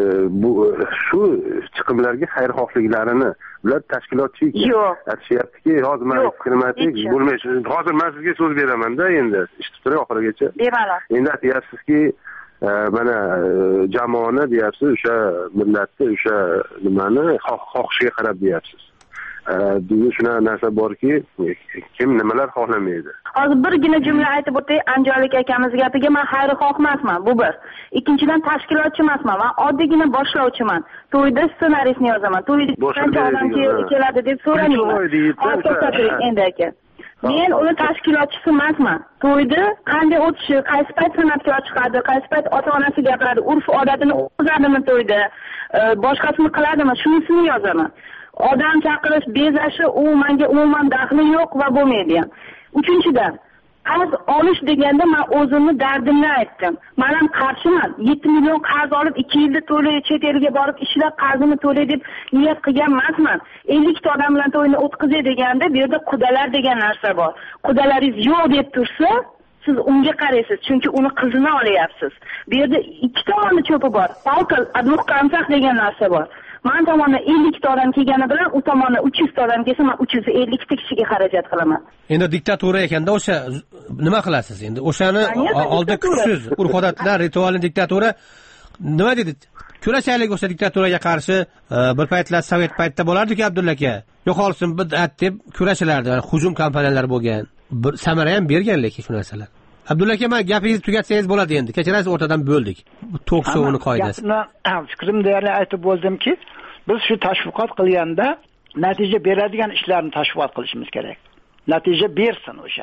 Speaker 16: shu chiqimlarga xayrixohliklarini ular tashkilotchi aytishyaptiki, hozir men fikrim aytib bo'lmaydi. Hozir men sizga so'z beraman-da, endi eshitib turing oxirigacha.
Speaker 15: Bemalol.
Speaker 16: Endi aytyapsizki, mana jamoani deyapsiz, o'sha millatni, o'sha nimani xohishiga qarab deyapsiz. Bizda shunaqa narsa borki, kim nimalar xohlamaydi.
Speaker 15: Hozir birgina jumla aytib o'tay, Anjonlik akamiz gapiga men xayrixoh emasman, bu bir. Ikkinchidan tashkilotchi emasman, men oddiygina boshlovchiman. To'yda ssenariysni yozaman. To'yda qancha odam keladi deb so'ramayman. To'xtating endi aka. Men uni tashkilotchisi emasman. To'yda qanday o'tishi, qaysi payt san'atkor chiqadi, qaysi payt ota-onasi gapiradi, urf-odatini o'qizadimi to'yda, boshqasini qiladimi, shunisini yozaman. Odam chaqirish, bezashi u menga umuman daxli yo'q va bo'lmaydi ham. Uchinchidan, qarz olish deganda men o'zimni dardimni aytdim. Men ham qarshiman. 7 million qarz olib 2 yilda to'lay, chet elga borib ishlab qarzimni to'lay deb niyat qilgan emasman. 50 ta odam bilan to'yni o'tkazay deganda bu yerda qudalar degan narsa bor. Qudalaringiz yo'q deb tursa, siz unga qaraysiz, chunki uni qizini olyapsiz. Bu yerda ikki tomonni cho'pi bor. Alkol, adluq qamsaq degan narsa bor. Men tomondan 50 ta odam kelgani bilan u tomondan 300 ta odam kelsa, men 350 ta kishiga xarajat qilaman.
Speaker 14: Endi diktatura ekanda o'sha nima qilasiz endi? O'shani oldi kuchsiz urf-odatlar, ritualni diktatura nima dedi? Kurashaylik o'sha diktaturaga qarshi bir paytlar sovet paytida bo'lardi-ku Abdulla aka. Yo'qolsin bid'at deb kurashilardi, hujum kampaniyalari bo'lgan. Bir samara ham bergan lekin shu narsalar. Abdulla aka, men gapingizni tugatsangiz bo'ladi endi. Kechirasiz, o'rtadan bo'ldik. To'q sovuni qoidasi.
Speaker 17: Fikrim deyarli aytib bo'ldimki, biz shu tashviqot qilganda natija beradigan ishlarni tashviqot qilishimiz kerak. Natija bersin o'sha.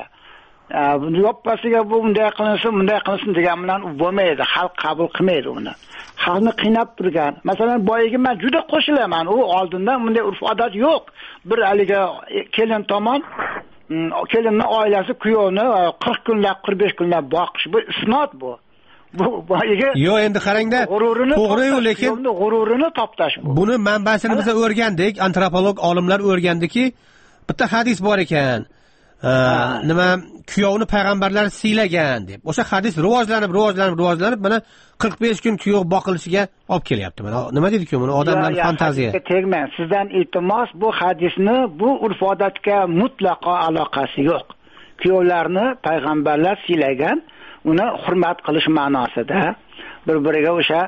Speaker 17: Yoppasiga bu bunday qilinsin degan bilan bo'lmaydi. Xalq qabul qilmaydi uni. Xalqni qiynab turgan. Masalan, boyiga men juda qo'shilaman. U oldindan bunday urf-odat yo'q. Bir haliga kelin tomon kelinning oilasi kuyovni 40 kunlab, 45 kunlab boqish, bu isnot bu. Bu boyiga
Speaker 14: yo'q, endi qarangda, to'g'ri-yu, lekin
Speaker 17: g'ururini toptash bu.
Speaker 14: Buni manbasini biz o'rgandik, antropolog olimlar o'rgandiki, bitta hadis bor ekan. Nima kuyovni payg'ambarlar siylagan deb. O'sha hadis rivojlanib mana 45 kun kuyov boqilishiga olib kelyapti. Mana nima deydi-ku, buni odamlarning fantaziya.
Speaker 17: Tegmang. Sizdan iltimos, bu hadisni bu urf-odatga mutlaqo aloqasi yo'q. Kuyovlarni payg'ambarlar siylagan, uni hurmat qilish ma'nosida bir-biriga o'sha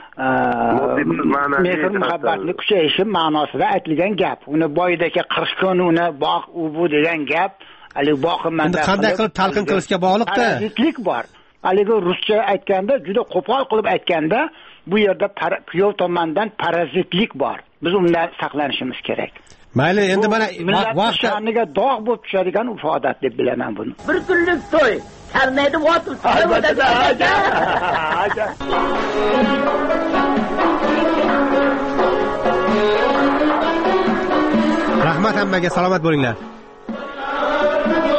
Speaker 17: mehr muhabbatni kuchayishi ma'nosida aytilgan gap. Uni boyidagi 40 kun uni boq u bu degan gap, hali boqimanda
Speaker 14: qanday qilib talqin qilishga bog'liq-da.
Speaker 17: Parazitlik bor. Haligi ruscha aytganda, juda qo'pol qilib aytganda, bu yerda kuyov tomonidan parazitlik bor. Biz undan saqlanishimiz kerak.
Speaker 14: Mayli, endi mana
Speaker 17: vaqtga dog' bo'lib tushadigan urf-odat deb bilaman buni.
Speaker 21: Bir kunlik to'y karnayni otilib
Speaker 8: albatta aka.
Speaker 14: Rahmat hammaga, salomat bo'linglar.